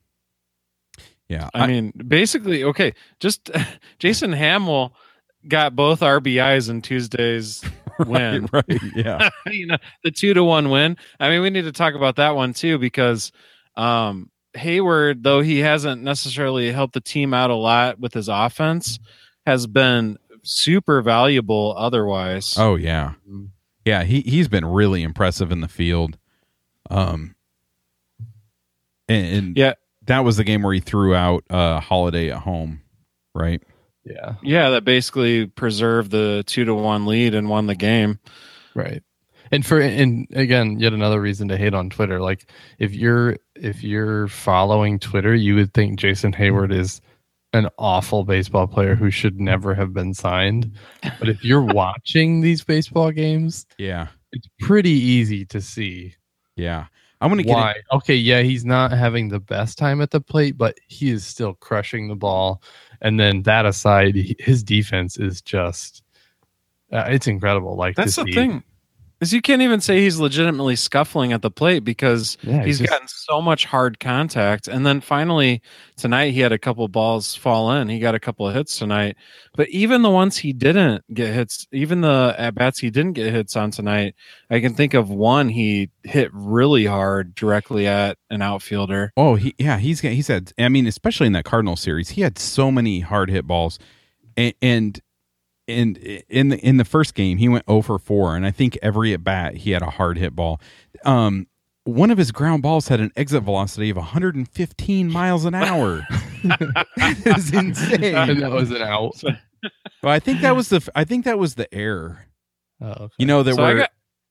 Yeah, I, I mean, basically, okay. Just Jason Hamill got both R B Is in Tuesday's win. Right, right, yeah. You know, the two to one win. I mean, we need to talk about that one too, because um, Hayward, though he hasn't necessarily helped the team out a lot with his offense, has been super valuable otherwise. Oh yeah, yeah. He he's been really impressive in the field. Um, and, and yeah. that was the game where he threw out uh, Holiday at home, right? Yeah. Yeah, that basically preserved the two to one lead and won the game. Right. And for and again, yet another reason to hate on Twitter. Like if you're if you're following Twitter, you would think Jason Hayward is an awful baseball player who should never have been signed. But if you're watching these baseball games, Yeah. it's pretty easy to see Yeah. I'm going to get why. it. Okay, yeah, he's not having the best time at the plate, but he is still crushing the ball. And then that aside, he- his defense is just uh, it's incredible. Like That's to the see. thing. Is you can't even say he's legitimately scuffling at the plate because Yeah, he's he's just- gotten so much hard contact. And then finally tonight he had a couple balls fall in. He got a couple of hits tonight. But even the ones he didn't get hits, even the at bats he didn't get hits on tonight, I can think of one he hit really hard directly at an outfielder. Oh, he yeah, he's got he's had. I mean, especially in that Cardinal series, he had so many hard hit balls, and and, and in the in the first game he went oh for four, and I think every at bat he had a hard hit ball. Um, one of his ground balls had an exit velocity of one hundred fifteen miles an hour. It's and insane. that was an out. Well, I think that was the I think that was the error. Oh, okay. You know that So I we're got,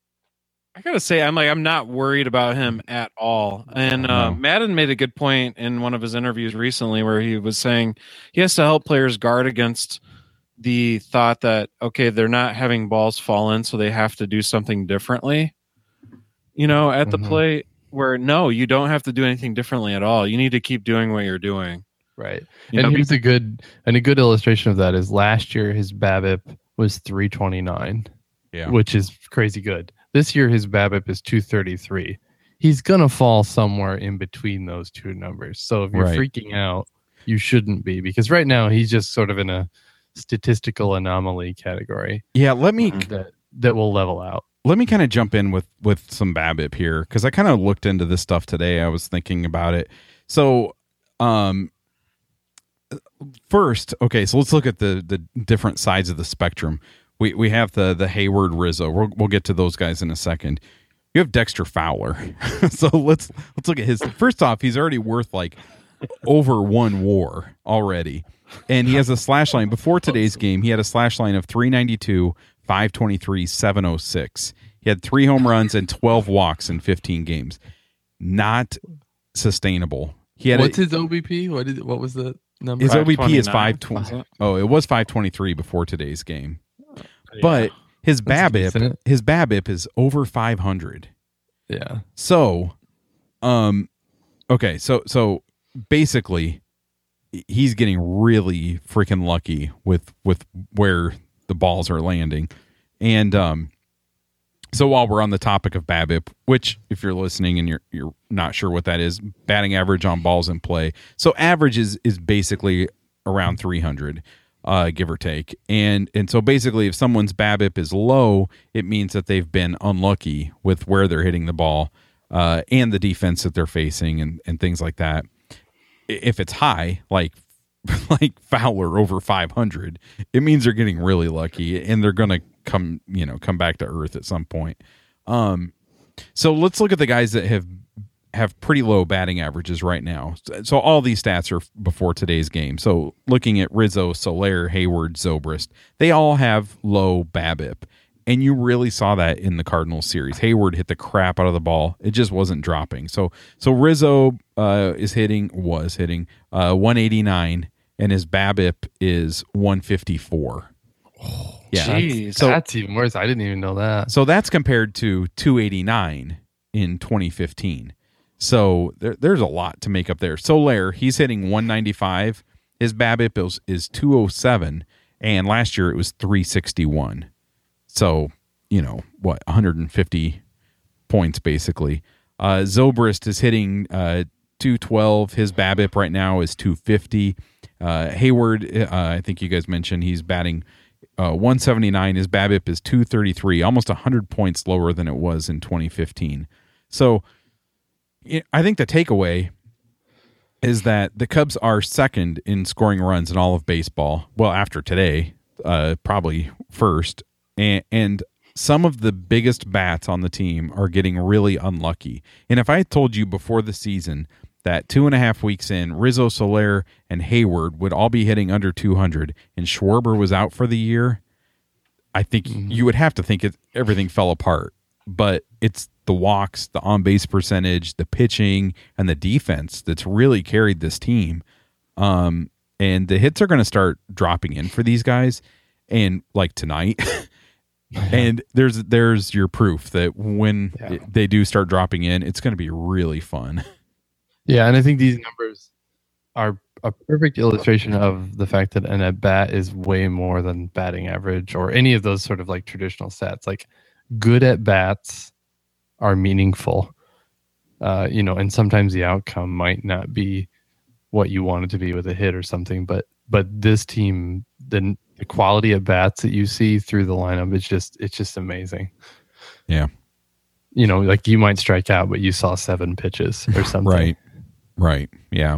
I gotta say, I'm like, I'm not worried about him at all. And uh, No. Madden made a good point in one of his interviews recently, where he was saying he has to help players guard against the thought that okay, they're not having balls fall in, so they have to do something differently. You know, at the Mhm. plate, where no, you don't have to do anything differently at all. You need to keep doing what you're doing. Right. You and know, here's a good and a good illustration of that is last year his BABIP was three twenty-nine, yeah. which is crazy good. This year his BABIP is two thirty-three. He's gonna fall somewhere in between those two numbers. So if you're Right. freaking out, you shouldn't be, because right now he's just sort of in a statistical anomaly category Yeah, let me Mhm. that that will level out. let me kind of jump in with with some BABIP here, because I kind of looked into this stuff today. I was thinking about it. So, um, first, okay, so let's look at the the different sides of the spectrum. We we have the the Hayward, Rizzo. We'll we'll get to those guys in a second. You have Dexter Fowler. So let's let's look at his. First off, he's already worth like over one WAR already, and he has a slash line before today's game. He had a slash line of three ninety-two, five twenty-three, seven oh six. He had three home runs and twelve walks in fifteen games. Not sustainable. He had What's a, his O B P? What is what was the number? his O B P is five five twenty-nine, twenty. was it? Oh, it was five twenty-three before today's game. But his That's BABIP, decent. his BABIP is over five hundred. Yeah. So, um, okay, so so basically, he's getting really freaking lucky with with where the balls are landing, and um, so while we're on the topic of BABIP, which if you're listening and you're you're not sure what that is, batting average on balls in play. So average is is basically around three hundred. Uh, give or take, and and so basically, if someone's BABIP is low, it means that they've been unlucky with where they're hitting the ball, uh, and the defense that they're facing, and, and things like that. I- If it's high, like like Fowler over five hundred, it means they're getting really lucky, and they're gonna come you know come back to earth at some point. Um, so let's look at the guys that have have pretty low batting averages right now. So all these stats are before today's game. So looking at Rizzo, Soler, Hayward, Zobrist, they all have low BABIP. And you really saw that in the Cardinals series. Hayward hit the crap out of the ball. It just wasn't dropping. So so Rizzo uh, is hitting, was hitting uh, one eighty-nine, and his BABIP is one fifty-four. Yeah. Jeez. So- That's even worse. I didn't even know that. So that's compared to two eighty-nine in twenty fifteen. So there, there's a lot to make up there. Soler, he's hitting one ninety-five. His BABIP is, is two oh seven, and last year it was three sixty-one. So, you know, what, one hundred fifty points basically. Uh, Zobrist is hitting uh, two twelve. His BABIP right now is two fifty. Uh, Hayward, uh, I think you guys mentioned he's batting uh, one seventy-nine. His BABIP is two thirty-three, almost one hundred points lower than it was in twenty fifteen. So I think the takeaway is that the Cubs are second in scoring runs in all of baseball. Well, after today, uh, probably first. And, and some of the biggest bats on the team are getting really unlucky. And if I told you before the season that two and a half weeks in, Rizzo, Soler, and Hayward would all be hitting under two hundred, and Schwarber was out for the year, I think mm-hmm. you would have to think it, everything fell apart. But it's the walks, the on-base percentage, the pitching, and the defense that's really carried this team. Um, and the hits are going to start dropping in for these guys, and like tonight. And there's there's your proof that when yeah. it, they do start dropping in, it's going to be really fun. Yeah, and I think these numbers are a perfect illustration of the fact that an at bat is way more than batting average or any of those sort of like traditional stats. Like good at bats are meaningful, uh, you know, and sometimes the outcome might not be what you want it to be with a hit or something. But but this team, the the quality of bats that you see through the lineup, it's just it's just amazing. Yeah, you know, like you might strike out, but you saw seven pitches or something. Right. Right. Yeah.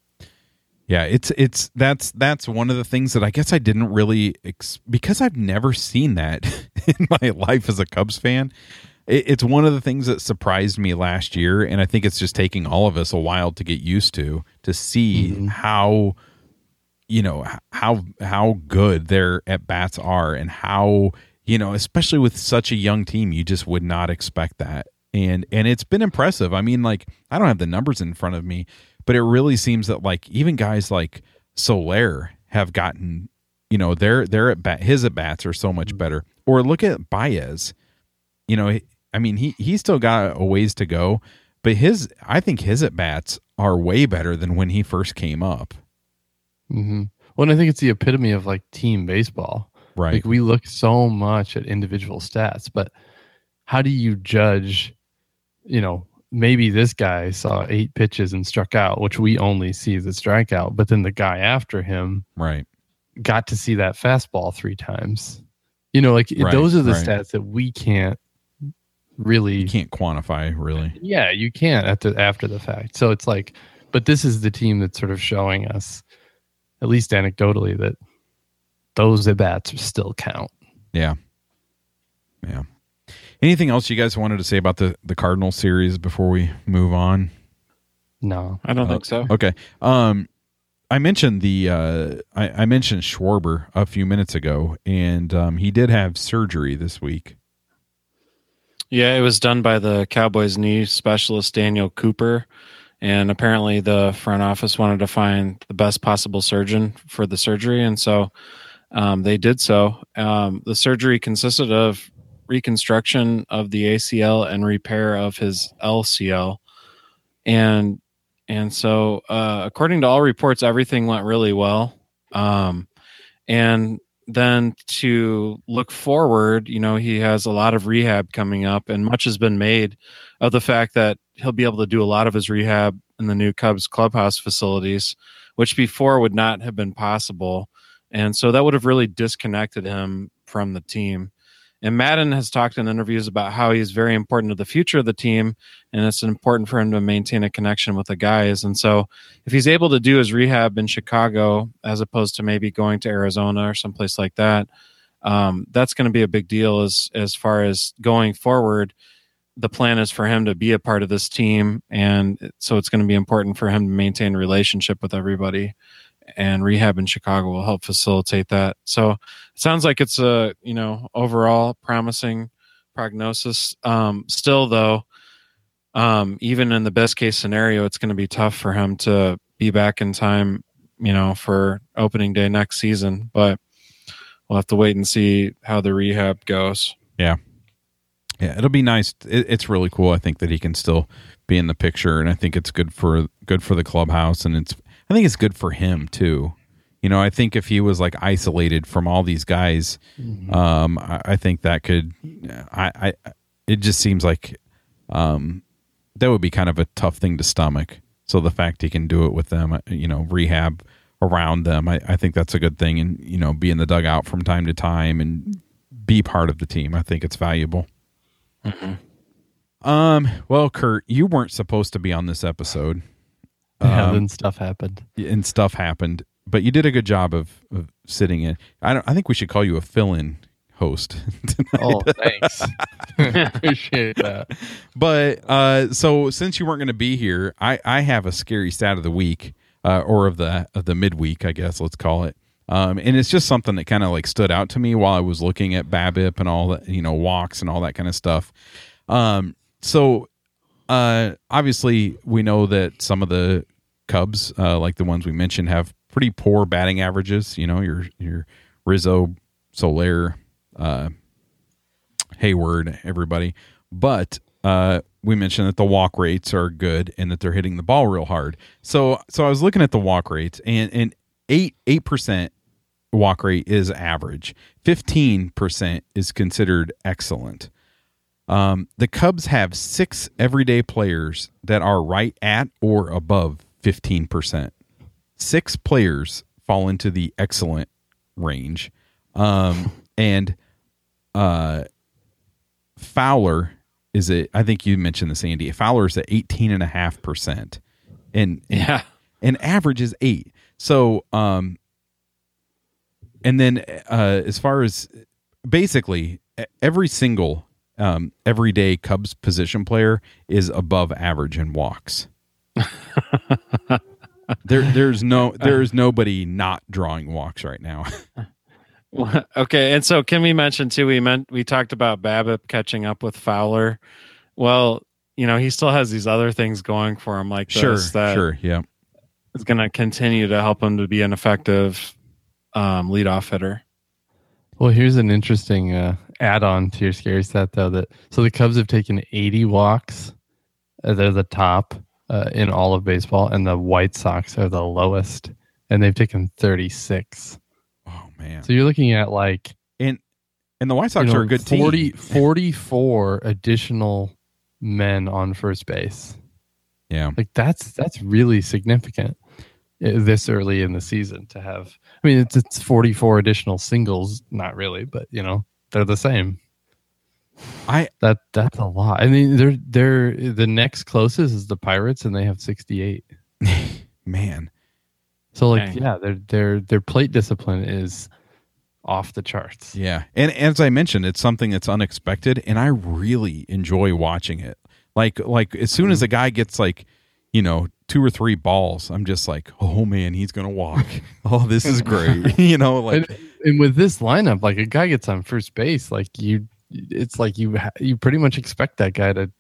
Yeah. It's, it's, that's, that's one of the things that I guess I didn't really, ex- because I've never seen that in my life as a Cubs fan. It, it's one of the things that surprised me last year. And I think it's just taking all of us a while to get used to, to see mm-hmm. how, you know, how, how good their at bats are and how, you know, especially with such a young team, you just would not expect that. And and it's been impressive. I mean, like, I don't have the numbers in front of me, but it really seems that, like, even guys like Soler have gotten, you know, their their at bat, his at bats are so much better. Or look at Baez. You know, I mean, he he's still got a ways to go, but his I think his at bats are way better than when he first came up. Mm-hmm. Well, and I think it's the epitome of like team baseball. Right. Like we look so much at individual stats, but how do you judge? You know, maybe this guy saw eight pitches and struck out, which we only see the strikeout, but then the guy after him right got to see that fastball three times. You know, like right, those are the right. stats that we can't really you can't quantify really. Yeah, you can't at the, after the fact. So it's like, but this is the team that's sort of showing us, at least anecdotally, that those at bats still count. Yeah. Yeah. Anything else you guys wanted to say about the, the Cardinal series before we move on? No, I don't uh, think so. Okay. Um, I mentioned the uh, I, I mentioned Schwarber a few minutes ago, and um, he did have surgery this week. Yeah, it was done by the Cowboys knee specialist Daniel Cooper, and apparently the front office wanted to find the best possible surgeon for the surgery, and so um, they did so. Um, the surgery consisted of reconstruction of the A C L and repair of his L C L, and and so uh, according to all reports, everything went really well. Um, and then to look forward, you know, he has a lot of rehab coming up, and much has been made of the fact that he'll be able to do a lot of his rehab in the new Cubs clubhouse facilities, which before would not have been possible. And so that would have really disconnected him from the team. And Madden has talked in interviews about how he's very important to the future of the team, and it's important for him to maintain a connection with the guys. And so if he's able to do his rehab in Chicago, as opposed to maybe going to Arizona or someplace like that, um, that's going to be a big deal as, as far as going forward. The plan is for him to be a part of this team, and so it's going to be important for him to maintain a relationship with everybody. And rehab in Chicago will help facilitate that. So it sounds like it's a, you know, overall promising prognosis. Um, still, though, um, even in the best case scenario, it's going to be tough for him to be back in time, you know, for opening day next season. But we'll have to wait and see how the rehab goes. Yeah. Yeah, it'll be nice. It, it's really cool. I think that he can still be in the picture, and I think it's good for good for the clubhouse, and it's I think it's good for him too. You know, I think if he was like isolated from all these guys, mm-hmm. um, I, I think that could, I, I, it just seems like, um, that would be kind of a tough thing to stomach. So the fact he can do it with them, you know, rehab around them, I, I think that's a good thing. And, you know, be in the dugout from time to time and be part of the team. I think it's valuable. Mm-hmm. Um, well, Kurt, you weren't supposed to be on this episode. Yeah, um, then stuff happened. And stuff happened, but you did a good job of, of sitting in. I don't. I think we should call you a fill-in host. Oh, thanks. Appreciate that. But uh, so since you weren't going to be here, I, I have a scary stat of the week, uh, or of the of the midweek, I guess let's call it. Um, and it's just something that kind of like stood out to me while I was looking at BABIP and all that, you know, walks and all that kind of stuff. Um, so uh, obviously we know that some of the Cubs, uh, like the ones we mentioned, have pretty poor batting averages. You know, your your Rizzo, Soler, uh, Hayward, everybody. But uh, we mentioned that the walk rates are good and that they're hitting the ball real hard. So so I was looking at the walk rates, and and eight eight percent walk rate is average. Fifteen percent is considered excellent. Um, the Cubs have six everyday players that are right at or above fifteen percent. Six players fall into the excellent range. Um, and uh, Fowler is it? I think you mentioned this, Andy. Fowler is at eighteen and a half percent, and yeah, and average is eight. So, um, and then uh, as far as basically every single um, everyday Cubs position player is above average in walks. there, there's no, there's nobody not drawing walks right now. Okay, and so can we mention too? We meant we talked about BABIP catching up with Fowler. Well, you know, he still has these other things going for him, like sure, this, that sure, yeah, is going to continue to help him to be an effective um, leadoff hitter. Well, here's an interesting uh, add-on to your scary stat, though. That so the Cubs have taken eighty walks. Uh, they're the top uh, in all of baseball, and the White Sox are the lowest, and they've taken thirty-six. Oh man! So you're looking at like and and the White Sox you know, are a good forty, team. forty-four additional men on first base. Yeah, like that's that's really significant this early in the season to have. I mean, it's it's forty-four additional singles, not really, but you know they're the same. I that that's a lot. I mean, they're they're the next closest is the Pirates, and they have sixty-eight. Man. So like, Dang. yeah, their their their plate discipline is off the charts. Yeah, and as I mentioned, it's something that's unexpected, and I really enjoy watching it. Like like as soon as a guy gets like, you know, two or three balls, I'm just like, oh man, he's gonna walk. Oh, this is great. You know, like and, and with this lineup, like a guy gets on first base, like you, it's like you ha- you pretty much expect that guy to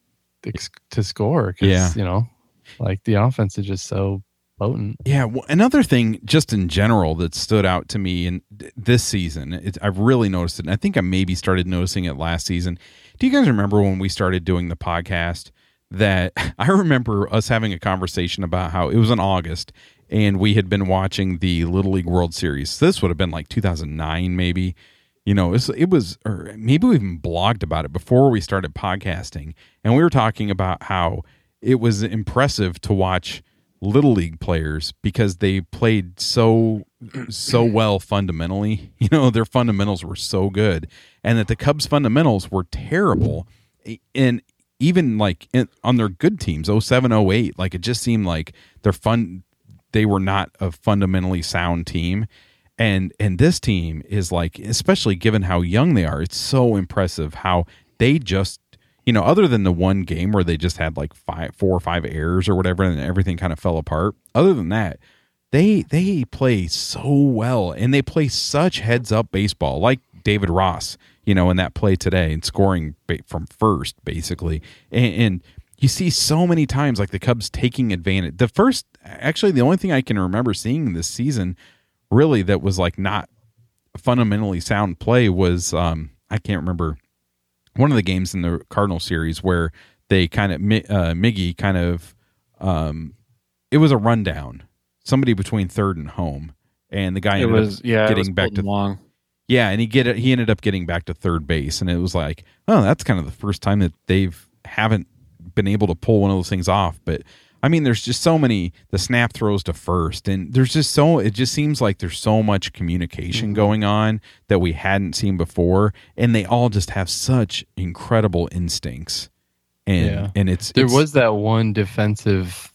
to score. 'Cause, yeah, you know, like the offense is just so potent. Yeah, well, another thing just in general that stood out to me in th- this season, it, I've really noticed it, and I think I maybe started noticing it last season. Do you guys remember when we started doing the podcast that I remember us having a conversation about how it was in August and we had been watching the Little League World Series. This would have been like two thousand nine maybe. You know, it was, it was or maybe we even blogged about it before we started podcasting, and we were talking about how it was impressive to watch Little League players because they played so so well fundamentally. You know, their fundamentals were so good, and that the Cubs fundamentals were terrible. And even like in, on their good teams, oh seven, oh eight, like it just seemed like their fun they were not a fundamentally sound team. And and this team is like, especially given how young they are, it's so impressive how they just, you know, other than the one game where they just had like five, four or five errors or whatever, and everything kind of fell apart. Other than that, they they play so well, and they play such heads up baseball, like David Ross, you know, in that play today and scoring from first, basically. And, and you see so many times like the Cubs taking advantage. The first, actually, the only thing I can remember seeing this season, really, that was like not fundamentally sound play was um, I can't remember. One of the games in the Cardinal series where they kind of uh, Miggy kind of um, it was a rundown, somebody between third and home, and the guy it ended was up yeah getting back to long. yeah, and he get it. He ended up getting back to third base, and it was like, oh, that's kind of the first time that they've haven't been able to pull one of those things off. But I mean, there's just so many the snap throws to first, and there's just so it just seems like there's so much communication mm-hmm. going on that we hadn't seen before, and they all just have such incredible instincts. And yeah. and it's there it's, was that one defensive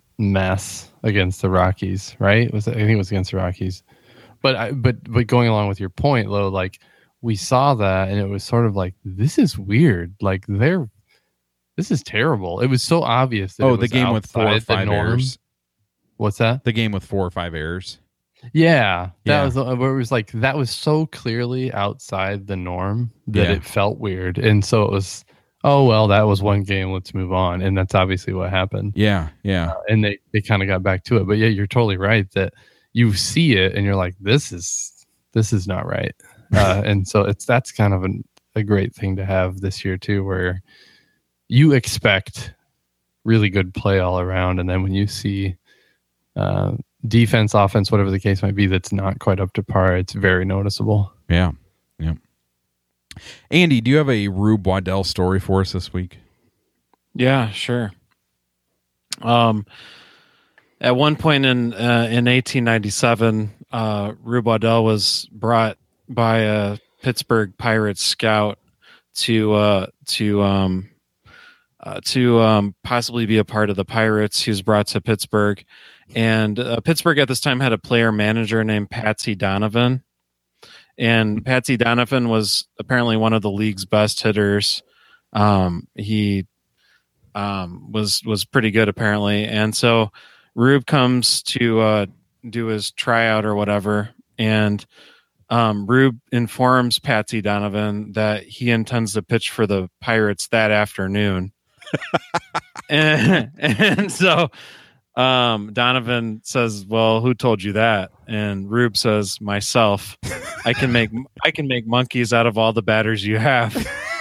mess against the Rockies, right? Was it, I think it was against the Rockies, but I, but but going along with your point, Lo, like we saw that, and it was sort of like, this is weird. Like they're, this is terrible. It was so obvious. That oh, it the was game with four or outside the five norm. errors. What's that? The game with four or five errors. Yeah, that Yeah. was the- where it was like that was so clearly outside the norm that Yeah. it felt weird, and so it was. Oh well, that was one game. Let's move on, and that's obviously what happened. Yeah, yeah, Uh, and they they kind of got back to it, but yeah, you're totally right that you see it and you're like, this is this is not right, uh, and so it's that's kind of an, a great thing to have this year too, where you expect really good play all around, and then when you see uh, defense, offense, whatever the case might be, that's not quite up to par, it's very noticeable. yeah, yeah. Andy, do you have a Rube Waddell story for us this week? Yeah, sure. Um, at one point in uh, in eighteen ninety-seven, uh, Rube Waddell was brought by a Pittsburgh Pirates scout to uh, to um, uh, to um, possibly be a part of the Pirates. He was brought to Pittsburgh, and uh, Pittsburgh at this time had a player manager named Patsy Donovan. And Patsy Donovan was apparently one of the league's best hitters. Um, he um, was was pretty good apparently, and so Rube comes to uh, do his tryout or whatever, and um, Rube informs Patsy Donovan that he intends to pitch for the Pirates that afternoon, and, and so. Um, Donovan says, "Well, who told you that?" And Rube says, "Myself. I can make I can make monkeys out of all the batters you have."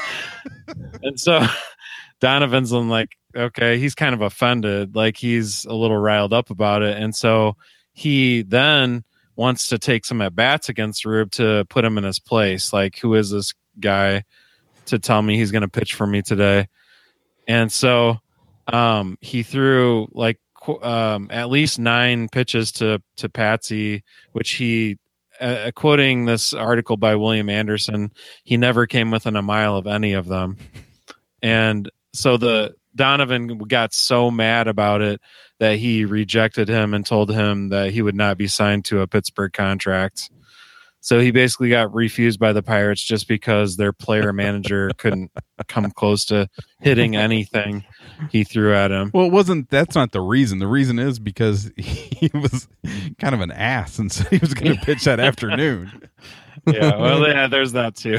And so Donovan's like, okay, he's kind of offended, like he's a little riled up about it, and so he then wants to take some at bats against Rube to put him in his place. Like, who is this guy to tell me he's going to pitch for me today? And so um, he threw like. Um, at least nine pitches to to Patsy, which he, uh, quoting this article by William Anderson, he never came within a mile of any of them. And so the Donovan got so mad about it that he rejected him and told him that he would not be signed to a Pittsburgh contract. So he basically got refused by the Pirates just because their player manager couldn't come close to hitting anything he threw at him. Well, it wasn't. That's not the reason. The reason is because he was kind of an ass, and so he was going to pitch that afternoon. Yeah, well, yeah, there's that too.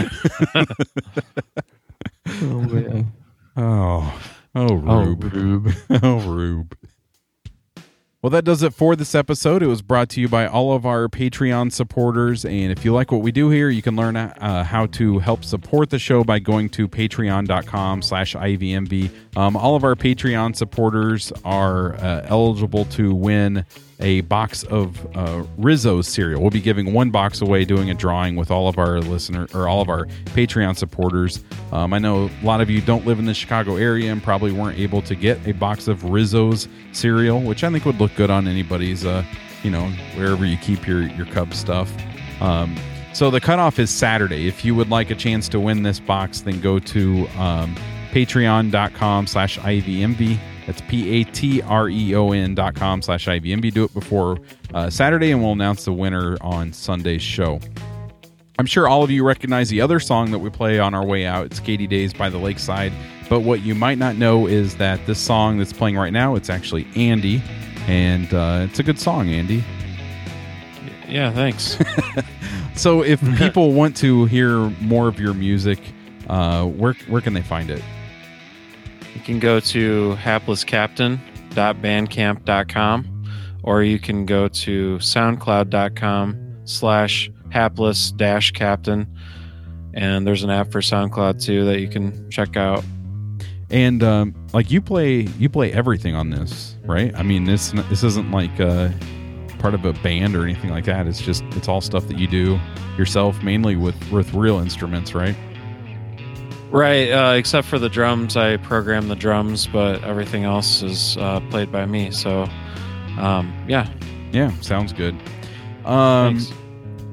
Oh man! Oh, oh, Rube, Oh, Rube. oh, Rube. Well, that does it for this episode. It was brought to you by all of our Patreon supporters. And if you like what we do here, you can learn uh, how to help support the show by going to patreon.com slash IVMV. Um, all of our Patreon supporters are uh, eligible to win a box of uh, Rizzo's cereal. We'll be giving one box away, doing a drawing with all of our listener or all of our Patreon supporters. Um, I know a lot of you don't live in the Chicago area and probably weren't able to get a box of Rizzo's cereal, which I think would look good on anybody's, uh, you know, wherever you keep your, your Cubs stuff. Um, so the cutoff is Saturday. If you would like a chance to win this box, then go to um, patreon.com slash IVMV. That's P-A-T-R-E-O-N dot com slash IVMV. Do it before uh, Saturday, and we'll announce the winner on Sunday's show. I'm sure all of you recognize the other song that we play on our way out. It's Katy Days by the Lakeside. But what you might not know is that this song that's playing right now, it's actually Andy. And uh, it's a good song, Andy. Yeah, thanks. So if people want to hear more of your music, uh, where where can they find it? You can go to hapless captain dot bandcamp dot com, or you can go to soundcloud.com slash hapless dash captain. And there's an app for SoundCloud too that you can check out. And um, like you play, you play everything on this, right? I mean, this this isn't like uh, part of a band or anything like that. It's just it's all stuff that you do yourself, mainly with with real instruments, right? Right, uh, except for the drums. I program the drums, but everything else is uh, played by me. So, um, yeah. Yeah, sounds good. Um, Thanks.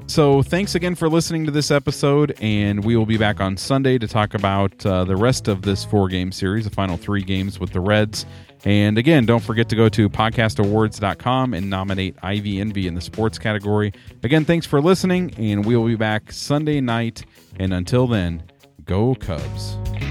So thanks again for listening to this episode, and we will be back on Sunday to talk about uh, the rest of this four-game series, the final three games with the Reds. And again, don't forget to go to podcast awards dot com and nominate Ivy Envy in the sports category. Again, thanks for listening, and we will be back Sunday night. And until then, go Cubs.